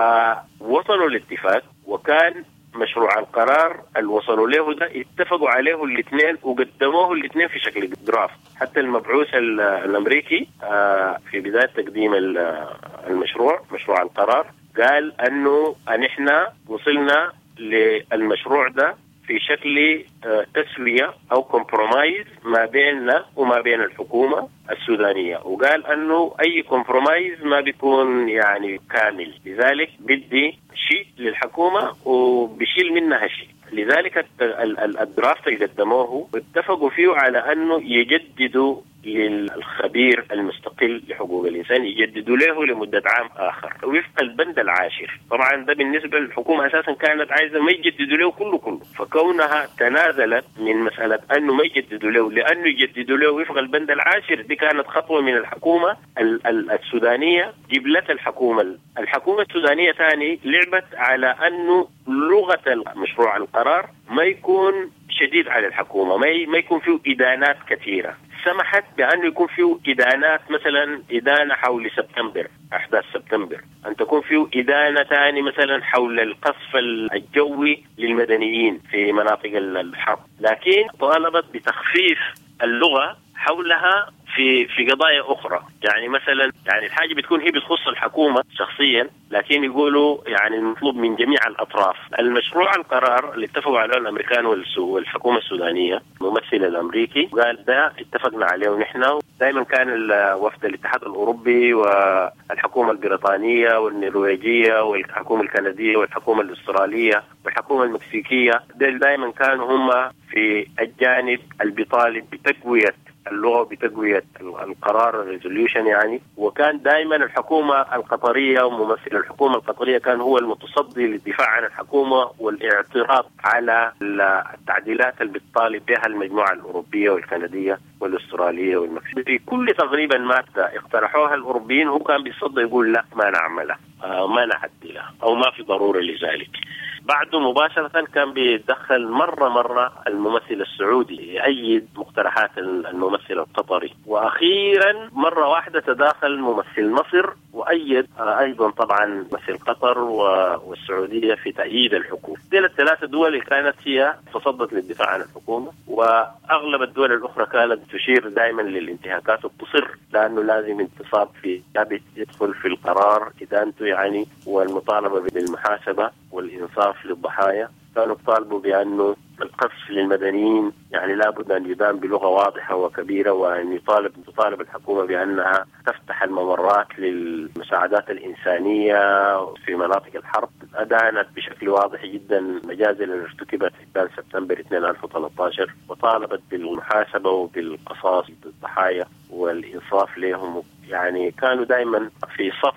ووصلوا لاتفاق. وكان مشروع القرار اللي وصلوا له ده اتفقوا عليه الاثنين وقدموه الاثنين في شكل درافت. حتى المبعوث الأمريكي في بداية تقديم المشروع مشروع القرار قال أنه نحن وصلنا للمشروع ده في شكل تسوية أو كومبرومايز ما بيننا وما بين الحكومة السودانية، وقال أنه أي كومبرومايز ما بيكون يعني كامل، لذلك بدي شيء للحكومة وبشيل منها شيء. لذلك الدراسة اللي قدموه اتفقوا فيه على أنه يجددوا للخبير المستقل لحقوق الإنسان يجددوا له لمدة عام آخر وفق البند العاشر. طبعا ده بالنسبة للحكومة أساسا كانت عايزة ما يجددوا له كله كله، فكونها تنازلت من مسألة أنه ما يجددوا له لأنه يجددوا له وفق البند العاشر، دي كانت خطوة من الحكومة السودانية جبلت الحكومة الحكومة السودانية ثاني لعبت على أنه لغة مشروع القرار ما يكون شديد على الحكومة، ما ما يكون فيه إدانات كثيرة. سمحت بأنه يكون فيه إدانات، مثلا إدانة حول سبتمبر، أحداث سبتمبر، أن تكون فيه إدانة ثاني مثلا حول القصف الجوي للمدنيين في مناطق الحرب، لكن طالبت بتخفيف اللغة حولها في في قضايا أخرى. يعني مثلا يعني الحاجة بتكون هي بتخص الحكومة شخصيا، لكن يقولوا يعني المطلوب من جميع الأطراف. المشروع القرار اللي اتفقوا عليه الأمريكان والحكومة السودانية الممثل الأمريكي قال ده اتفقنا عليه ونحن. دائما كان وفد الاتحاد الأوروبي والحكومة البريطانية والنرويجية والحكومة الكندية والحكومة الأسترالية والحكومة المكسيكية دائما كانوا هم في الجانب اللي بيطالب بتقوية اللغة بتقوية القرار الريزوليوشن يعني. وكان دائما الحكومة القطرية وممثل الحكومة القطرية كان هو المتصدي للدفاع عن الحكومة والاعتراض على التعديلات اللي بتطالب بها المجموعة الأوروبية والكندية والأسترالية والمكسيكية. في كل تقريبا مادة اقترحوها الأوروبيين هو كان بيصدق يقول لا ما نعملها، آه ما نعدلها، أو ما في ضرورة لذلك. بعده مباشرة كان بيتدخل مرة مرة الممثل السعودي يأيد مقترحات الممثل القطري، وأخيرا مرة واحدة تداخل ممثل مصر وأيد أيضا طبعا ممثل قطر والسعودية في تأييد الحكومة. دي الثلاثة دول كانت هي تصدت للدفاع عن الحكومة، وأغلب الدول الأخرى كانت تشير دائما للانتهاكات وتصر لأنه لازم انتصاب في ثابت يدخل في القرار إدانته يعني، والمطالبة بالمحاسبة والإنصاف للضحايا. كانوا يطالبوا بأنه القصف للمدنيين يعني لابد أن يدان بلغة واضحة وكبيرة، وأن يطالب تطالب الحكومة بأنها تفتح الممرات للمساعدات الإنسانية في مناطق الحرب. أدانت بشكل واضح جدا المجازر اللي ارتكبت في سبتمبر اثنين ألف وثلاثة عشر، وطالبت بالمحاسبة وبالقصاص للضحايا والإنصاف لهم. يعني كانوا دائما في صف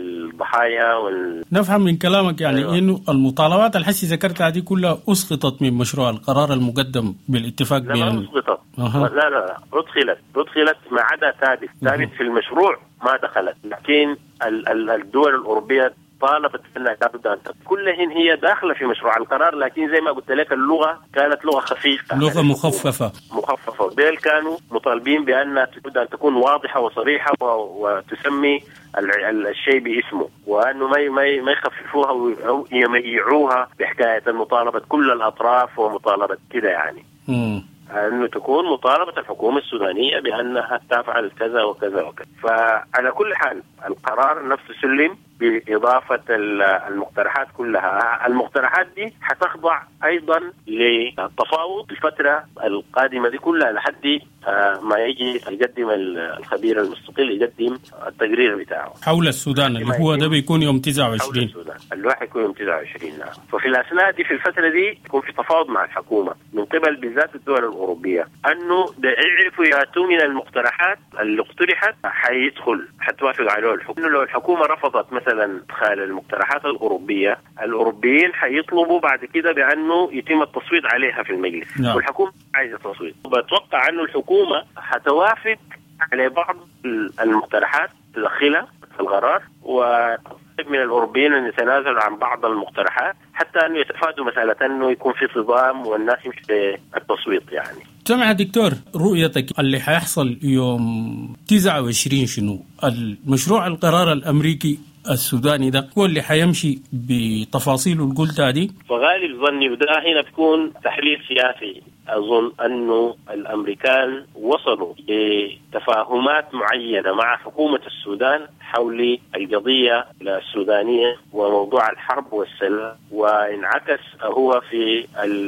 الضحايا وال... نفهم من كلامك يعني أيوة. إنه المطالبات الحسي ذكرتها دي كلها أسقطت من مشروع القرار المقدم بالاتفاق لا بين ما أسقطت أه. لا لا أدخلت أدخلت ما عدا ثابت ثابت في المشروع ما دخلت، لكن الدول الأوروبية طالبت أنها لابد أن كلهن هي داخلة في مشروع القرار، لكن زي ما قلت لك اللغة كانت لغة خفيفة، لغة مخففة مخففة وديل كانوا مطالبين بأنها أن تكون واضحة وصريحة وتسمي الشيء باسمه، وأنه ما ما ما يخففوها أو يميعوها بحكاية المطالبة كل الأطراف ومطالبة كده يعني. م. أنه تكون مطالبة الحكومة السودانية بأنها تفعل كذا وكذا وكذا. فعلى كل حال القرار نفسه سلم بإضافة المقترحات كلها. المقترحات دي حتخضع أيضا للتفاوض الفترة القادمة دي كلها لحد ما يجي يقدم الخبير المستقل يقدم التقرير بتاعه حول السودان اللي هو ده بيكون يوم تسعة وعشرين. حول السودان اللي هو حيكون يوم تسعة وعشرين. نعم. ففي الأثناء دي في الفترة دي يكون في تفاوض مع الحكومة من قبل بالذات الدول الأوروبية أنه يعرفوا يأتوا من المقترحات اللي اقترحت حيدخل حتوافق عليه الحكومة. لو الحكومة رفضت مثلا ادخال المقترحات الأوروبية، الأوروبيين حيطلبوا بعد كده بأنه يتم التصويت عليها في المجلس. نعم. والحكومة عايزة تصويت، بتوقع أنه الحكومة حتوافق على بعض المقترحات تدخلها في القرار، وطلب من الأوروبيين أن يتنازلوا عن بعض المقترحات حتى أنه يتفادوا مسألة أنه يكون في صدام والناس يمشي في التصويت يعني. سمع دكتور رؤيتك اللي حيحصل يوم تسعة وعشرين شنو؟ المشروع القرار الأمريكي السوداني ده هو اللي حيمشي بتفاصيله اللي قلتها دي؟ وغالب ظني وده هنا بيكون تحليل سياسي. أظن أنه الأمريكان وصلوا لتفاهمات معينة مع حكومة السودان حول القضية السودانية وموضوع الحرب والسلام، وانعكس هو في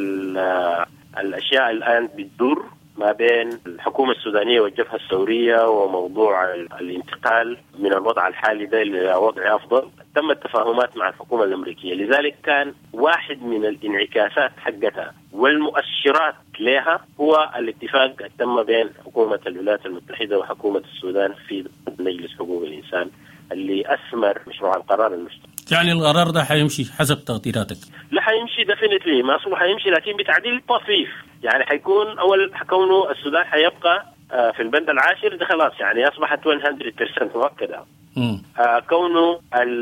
الأشياء الآن بتدور ما بين الحكومة السودانية والجبهة الثورية وموضوع الانتقال من الوضع الحالي ده إلى وضع أفضل. تم التفاهمات مع الحكومة الأمريكية، لذلك كان واحد من الانعكاسات حقتها والمؤشرات لها هو الاتفاق تم بين حكومة الولايات المتحدة وحكومة السودان في مجلس حقوق الإنسان اللي أثمر مشروع القرار المشترك. يعني القرار ده حيمشي حسب تقديراتك؟ لا حيمشي ديفينتلي، ما أصله حيمشي لكن بتعديل طفيف. يعني حيكون أول كونه السودان حيبقى في البند العاشر ده خلاص يعني أصبحت مية بالمية مؤكدة. آه كونه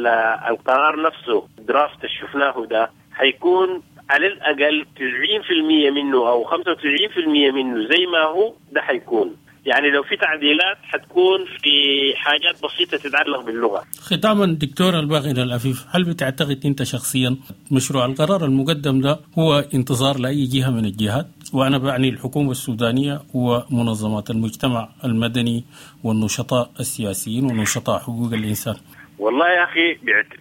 القرار نفسه درافت شفناه ده حيكون على الأقل تسعين بالمية منه أو خمسة وتسعين بالمية منه زي ما هو ده حيكون. يعني لو في تعديلات حتكون في حاجات بسيطة تتعلق باللغة. ختاما دكتور الباغر العفيف، هل بتعتقد أنت شخصيا مشروع القرار المقدم ده هو انتظار لأي جهة من الجهات؟ وأنا بعني الحكومة السودانية ومنظمات المجتمع المدني والنشطاء السياسيين ونشطاء حقوق الإنسان. والله يا أخي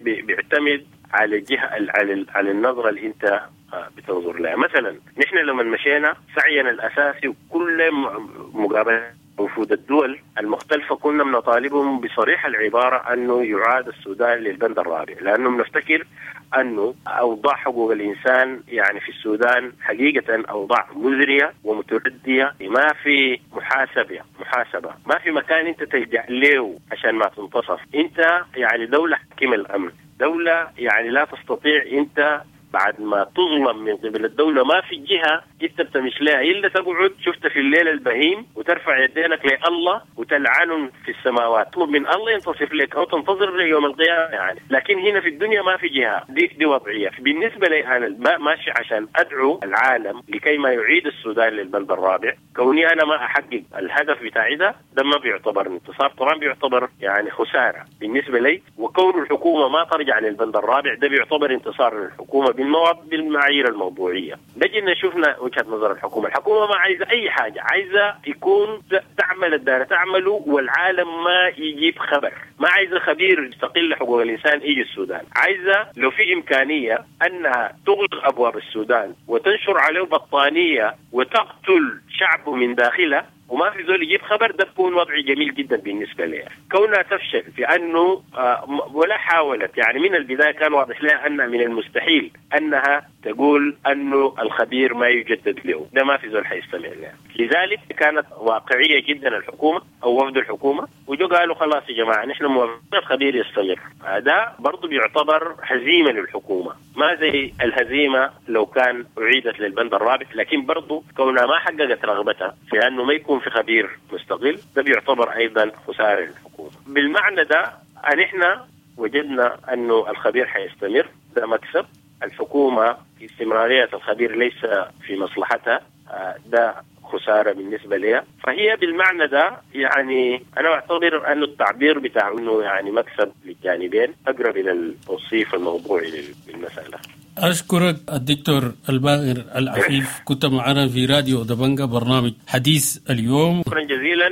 بيعتمد على الجهة على على النظرة اللي أنت بتنظر لها. مثلا نحن لما مشينا سعينا الأساسي وكل مقابلة وفود الدول المختلفة كنا بنطالبهم بصريح العبارة أنه يعاد السودان للبند الرابع، لأنه بنفتكر أنه أوضاع حقوق الإنسان يعني في السودان حقيقة أوضاع مزرية ومتردية، ما في محاسبة محاسبة ما في مكان أنت تلجأ له عشان ما تنتصف. أنت يعني دولة حكيم الأمن، دولة يعني لا تستطيع أنت بعد ما تظلم من قبل الدولة ما في جهة انت بتمش لها إلا تقعد شفت في الليل البهيم وترفع يدينك لله وتلعنهم في السماوات، تطلب من الله ينتصف لك أو تنتظر ليوم القيامة يعني. لكن هنا في الدنيا ما في جهة، دي, دي وضعية. بالنسبة لي أنا ماشي عشان أدعو العالم لكي ما يعيد السودان للبلد الرابع. كوني أنا ما أحقق الهدف بتاعي ده ده ما بيعتبر انتصار، طبعا بيعتبر يعني خسارة بالنسبة لي. وكون الحكومة ما ترجع للبلد الرابع ده بيعتبر انتصار للحكومة بالمعايير الموضوعية. نجينا شفنا وجهة نظر الحكومة. الحكومة ما عايزة أي حاجة، عايزة يكون تعمل الدارة تعمله والعالم ما يجيب خبر، ما عايزة خبير يستقل حقوق الإنسان يجي السودان، عايزة لو في إمكانية أنها تغلق أبواب السودان وتنشر عليه بطانية وتقتل شعبه من داخله وما في زول يجيب خبر، ده بكون وضع جميل جدا بالنسبة لها. كونها تفشل في أنه آه ولا حاولت يعني من البداية كان واضح لها أنها من المستحيل أنها تقول أنه الخبير ما يجدد له، ده ما في زول حيستمع لها. لذلك كانت واقعية جدا الحكومة أو وفد الحكومة وجو قالوا خلاص يا جماعة نحن موافقين الخبير يستمر. هذا برضو بيعتبر هزيمة للحكومة، ما زي الهزيمة لو كان أعيدت للبند الرابع، لكن برضو كونها ما حققت رغبتها في أنه ما يكون في خبير مستقل ده بيعتبر أيضا خسارة للحكومة. بالمعنى ده نحن وجدنا أنه الخبير حيستمر، ده مكسب. الحكومة استمرارية الخبير ليس في مصلحتها، ده خسارة بالنسبة لها. فهي بالمعنى ده يعني أنا أعتبر أن التعبير بتاع أنه يعني مكسب للجانبين أقرب إلى التوصيف الموضوعي للمسألة. أشكرك الدكتور الباغر العفيف، كنت معنا في راديو دبنجا برنامج حديث اليوم. شكرا جزيلا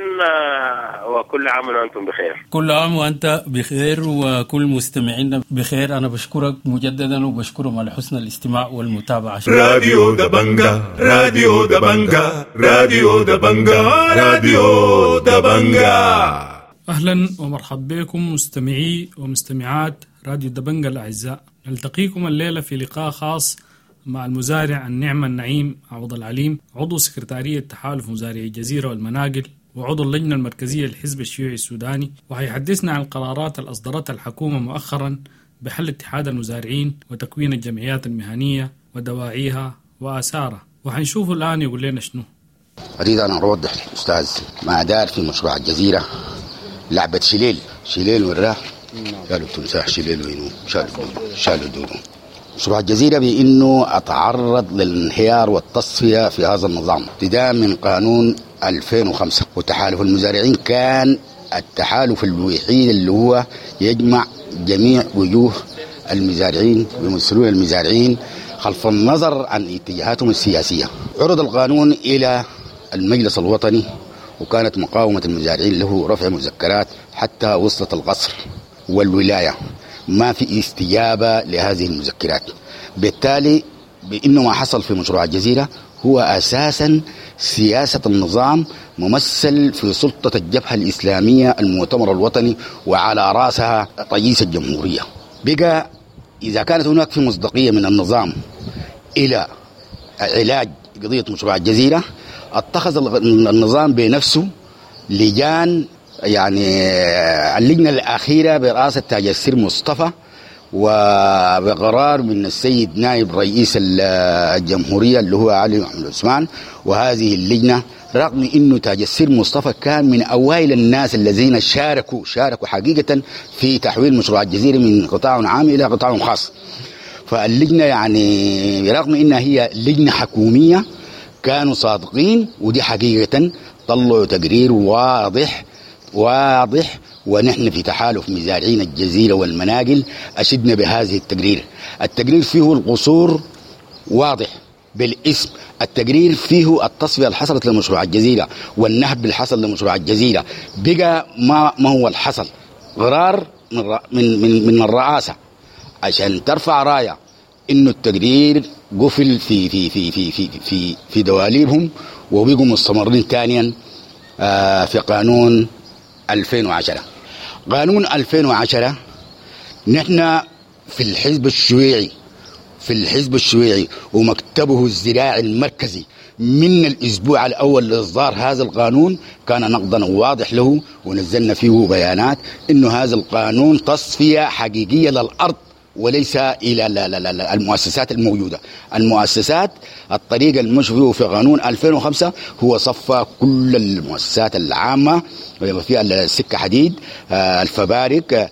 وكل عام وأنتم بخير. كل عام وأنت بخير وكل مستمعينا بخير. أنا بشكرك مجددا وبشكرهم على حسن الاستماع والمتابعة. راديو دبنجا راديو دبنجا راديو دبنجا راديو دبنجا. أهلا ومرحبا بكم مستمعي ومستمعات راديو دبنجا الأعزاء. نلتقيكم الليلة في لقاء خاص مع المزارع النعمة النعيم عوض العليم، عضو سكرتارية تحالف مزارعي الجزيرة والمناقل وعضو اللجنة المركزية للحزب الشيوعي السوداني، وهيحدثنا عن القرارات اللي أصدرتها الحكومة مؤخرا بحل اتحاد المزارعين وتكوين الجمعيات المهنية ودواعيها وآثارها. وهنشوفه الآن يقول لنا شنو. أريد أن أوضح أستاذ ما دار في مشروع الجزيرة لعبة شليل شليل وراه شالوا التمساح شليل وينو شالوا دورو شالوا دورو. مشروع الجزيرة بأنه أتعرض للانهيار والتصفية في هذا النظام ابتداء من قانون ألفين وخمسة. وتحالف المزارعين كان التحالف الوحيد اللي هو يجمع جميع وجوه المزارعين ويمثلون المزارعين خلف النظر عن اتجاهاتهم السياسية. عرض القانون إلى المجلس الوطني وكانت مقاومة المزارعين له رفع مذكرات حتى وصلت القصر والولاية، ما في استجابة لهذه المذكرات. بالتالي بأنه ما حصل في مشروع الجزيرة هو أساسا سياسة النظام ممثل في سلطة الجبهة الإسلامية المؤتمر الوطني وعلى رأسها رئيس الجمهورية. بقى إذا كانت هناك في مصداقية من النظام إلى علاج قضية مشروع الجزيرة اتخذ النظام بنفسه لجان، يعني اللجنة الأخيرة برئاسة تاج السر مصطفى وبقرار من السيد نائب رئيس الجمهورية اللي هو علي محمد عثمان. وهذه اللجنة رغم أنه تاج السر مصطفى كان من أوائل الناس الذين شاركوا شاركوا حقيقة في تحويل مشروع الجزيرة من قطاع عام إلى قطاع خاص. فاللجنة يعني رغم أنها هي لجنة حكومية كانوا صادقين، ودي حقيقة طلعوا تقرير واضح واضح ونحن في تحالف مزارعين الجزيرة والمناقل أشدنا بهذه التقرير. التقرير فيه القصور واضح بالاسم، التقرير فيه التصفية اللي حصلت لمشروع الجزيرة والنهب اللي حصل لمشروع الجزيرة بقى ما ما هو اللي حصل. قرار من من من, من الرئاسة عشان ترفع راية إنه التقرير قفل في في في في في في, في دواليبهم وبقوا مستمرين ثانيا في قانون ألفين وعشرة. قانون ألفين وعشرة نحن في الحزب الشيوعي في الحزب الشيوعي ومكتبه الزراعي المركزي من الأسبوع الأول لإصدار هذا القانون كان نقضا واضح له، ونزلنا فيه بيانات إنه هذا القانون تصفية حقيقية للأرض وليس إلى المؤسسات الموجودة. المؤسسات الطريقة المشروع في قانون ألفين وخمسة هو صفى كل المؤسسات العامة ويبقى فيها السكة حديد، الفبارك،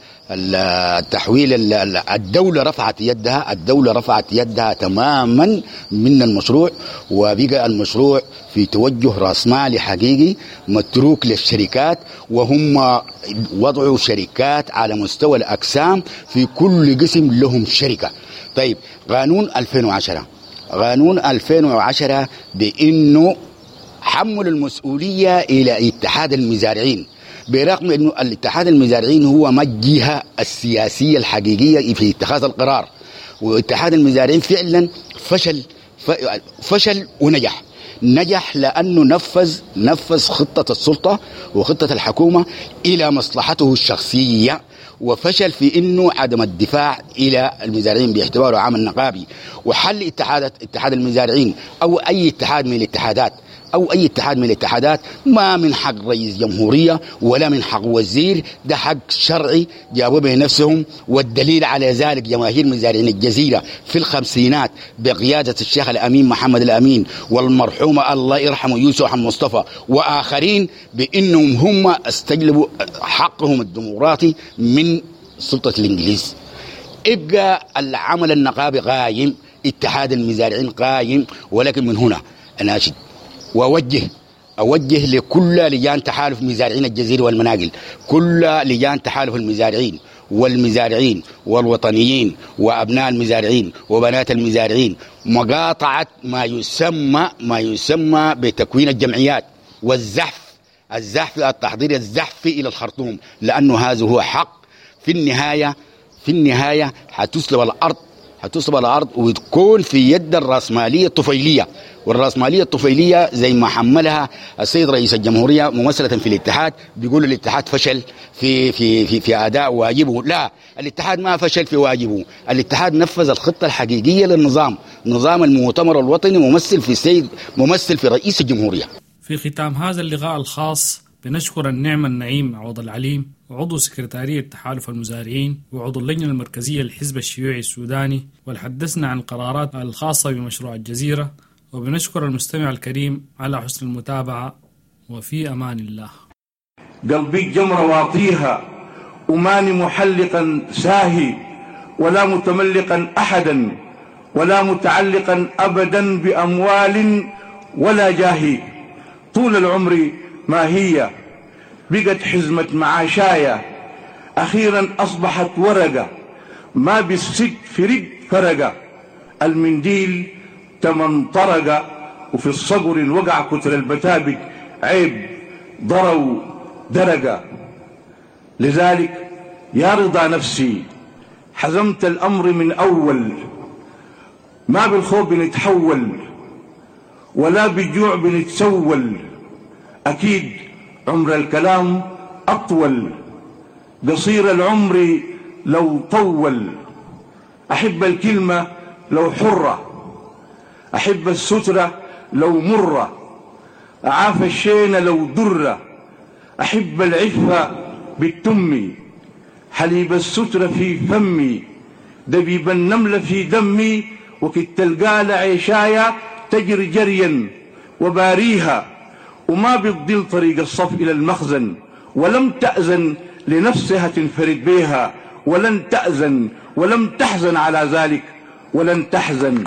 التحويل. الدولة رفعت يدها الدولة رفعت يدها تماما من المشروع، وبقى المشروع في توجه راس مالي حقيقي متروك للشركات، وهم وضعوا شركات على مستوى الأقسام في كل قسم لهم شركة. طيب قانون ألفين وعشرة قانون ألفين وعشرة بأنه حمل المسؤولية إلى اتحاد المزارعين، برغم أنه الاتحاد المزارعين هو ما الجهة السياسية الحقيقية في اتخاذ القرار، واتحاد المزارعين فعلا فشل فشل ونجح نجح لأنه نفذ نفذ خطة السلطة وخطة الحكومة إلى مصلحته الشخصية، وفشل في انه عدم الدفاع الى المزارعين باعتباره عامل نقابي. وحل اتحاد اتحاد المزارعين او اي اتحاد من الاتحادات او اي اتحاد من الاتحادات ما من حق رئيس جمهورية ولا من حق وزير، ده حق شرعي جابوا به نفسهم. والدليل على ذلك جماهير مزارعين الجزيرة في الخمسينات بقيادة الشيخ الامين محمد الامين والمرحومة الله يرحمه يوسف مصطفى واخرين بانهم هم استجلبوا حقهم الديمقراطي من سلطة الانجليز. ابقى العمل النقابي قايم، اتحاد المزارعين قايم. ولكن من هنا اناشد وأوجه أوجه لكل لجان تحالف مزارعين الجزيرة والمناقل، كل لجان تحالف المزارعين والمزارعين والوطنيين وأبناء المزارعين وبنات المزارعين مقاطعة ما يسمى ما يسمى بتكوين الجمعيات والزحف الزحف التحضير الزحف إلى الخرطوم، لأنه هذا هو حق. في النهاية في النهاية حتسلب الأرض حتصب الأرض وتكون في يد الرأسمالية الطفيلية، والرأسمالية الطفيلية زي ما حملها السيد رئيس الجمهورية ممثلة في الاتحاد بيقول الاتحاد فشل في في في في أداء واجبه. لا، الاتحاد ما فشل في واجبه، الاتحاد نفذ الخطة الحقيقية للنظام، نظام المؤتمر الوطني ممثل في السيد ممثل في رئيس الجمهورية. في ختام هذا اللقاء الخاص بنشكر النعم النعيم عوض العليم وعضو سكرتارية تحالف المزارعين وعضو اللجنة المركزية للحزب الشيوعي السوداني، والحدثنا عن القرارات الخاصة بمشروع الجزيرة. وبنشكر المستمع الكريم على حسن المتابعة، وفي أمان الله. قلبي جمرة واطيها وماني محلقا ساهي ولا متملقا أحدا ولا متعلقا أبدا بأموال ولا جاهي. طول العمر ما هي بقت حزمة معاشايا، أخيرا أصبحت ورقة ما بالسد في رد فرقة. المنديل تمن طرقة وفي الصقر وقع كتر البتابك عيب ضروا درقة. لذلك يا رضا نفسي حزمت الأمر من أول، ما بالخوف بنتحول ولا بالجوع بنتسول. أكيد عمر الكلام أطول، قصير العمر لو طول. أحب الكلمة لو حرة، أحب السترة لو مرة، أعاف الشين لو درة، أحب العفة بالتم، حليب السترة في فمي، دبيب النمل في دمي، وكت القال عيشايا تجري جريا وباريها، وما بتضل طريق الصف إلى المخزن، ولم تأذن لنفسها تنفرد بها، ولن تأذن ولم تحزن على ذلك ولن تحزن.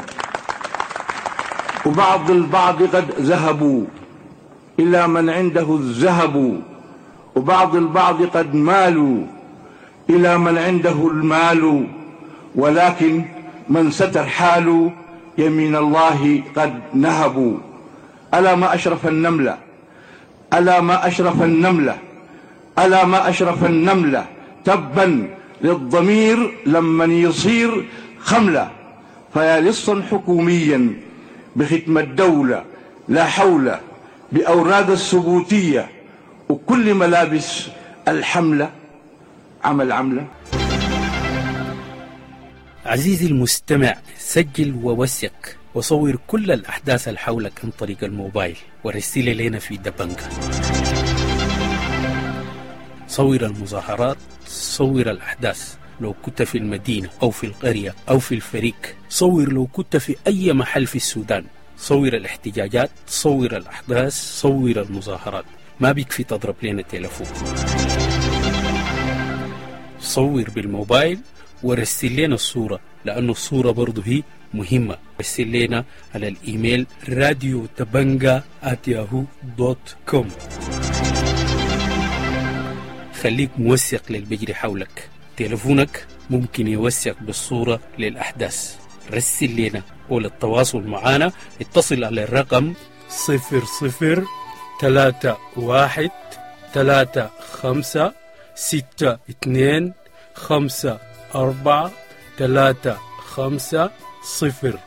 وبعض البعض قد ذهبوا إلى من عنده الذهب، وبعض البعض قد مالوا إلى من عنده المال، ولكن من ستر حاله يمين الله قد نهبوا. ألا ما أشرف النملة، ألا ما أشرف النملة، ألا ما أشرف النملة، تبا للضمير لمن يصير خملة. فيا لصا حكوميا بختم الدولة، لا حول بأوراق الثبوتية، وكل ملابس الحملة عمل عملة. عزيزي المستمع، سجل ووثق وصور كل الأحداث اللي حولك عن طريق الموبايل ورسلها لنا في دبنجا. صور المظاهرات، صور الأحداث لو كنت في المدينة أو في القرية أو في الفريق، صور لو كنت في أي محل في السودان، صور الاحتجاجات، صور الأحداث، صور المظاهرات. ما بيكفي تضرب لنا تلفون، صور بالموبايل ورسل لنا الصورة، لأنه الصورة برضو هي مهمة. رسل لنا على الإيميل راديو دبنجا آت ياهو دوت كوم. خليك موثق للبجري حولك، تلفونك ممكن يوثق بالصورة للأحداث. رسل لنا، وللتواصل معنا اتصل على الرقم صفر صفر ثلاثة واحد ثلاثة خمسة ستة اثنين خمسة أربعة ثلاثة خمسة صفر.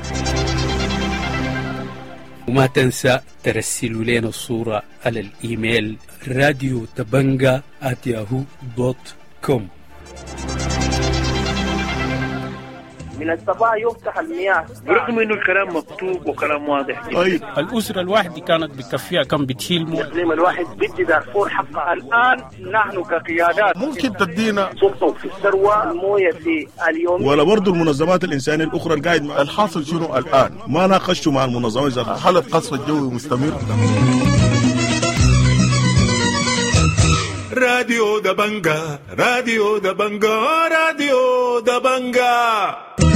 وما تنسى ترسلوا لنا الصورة على الإيميل راديو دبنجا آت ياهو دوت كوم. من الصباح يفتح المياه برغم انه الكلام مكتوب وكلام واضح. طيب الأسرة الواحدة كانت بكفيها كم بتشيل مويه؟ الإقليم الواحد بدي دارفور حقها. الآن نحن كقيادات ممكن تدينا سلطة في الثروة المويه في اليوم، ولا برضو المنظمات الإنسانية الأخرى القاعد مع الحاصل شنو الآن؟ ما ناقشوا مع المنظمات إذا حالة قصف الجوي مستمر. راديو دبنجا، راديو دبنجا، راديو دبنجا.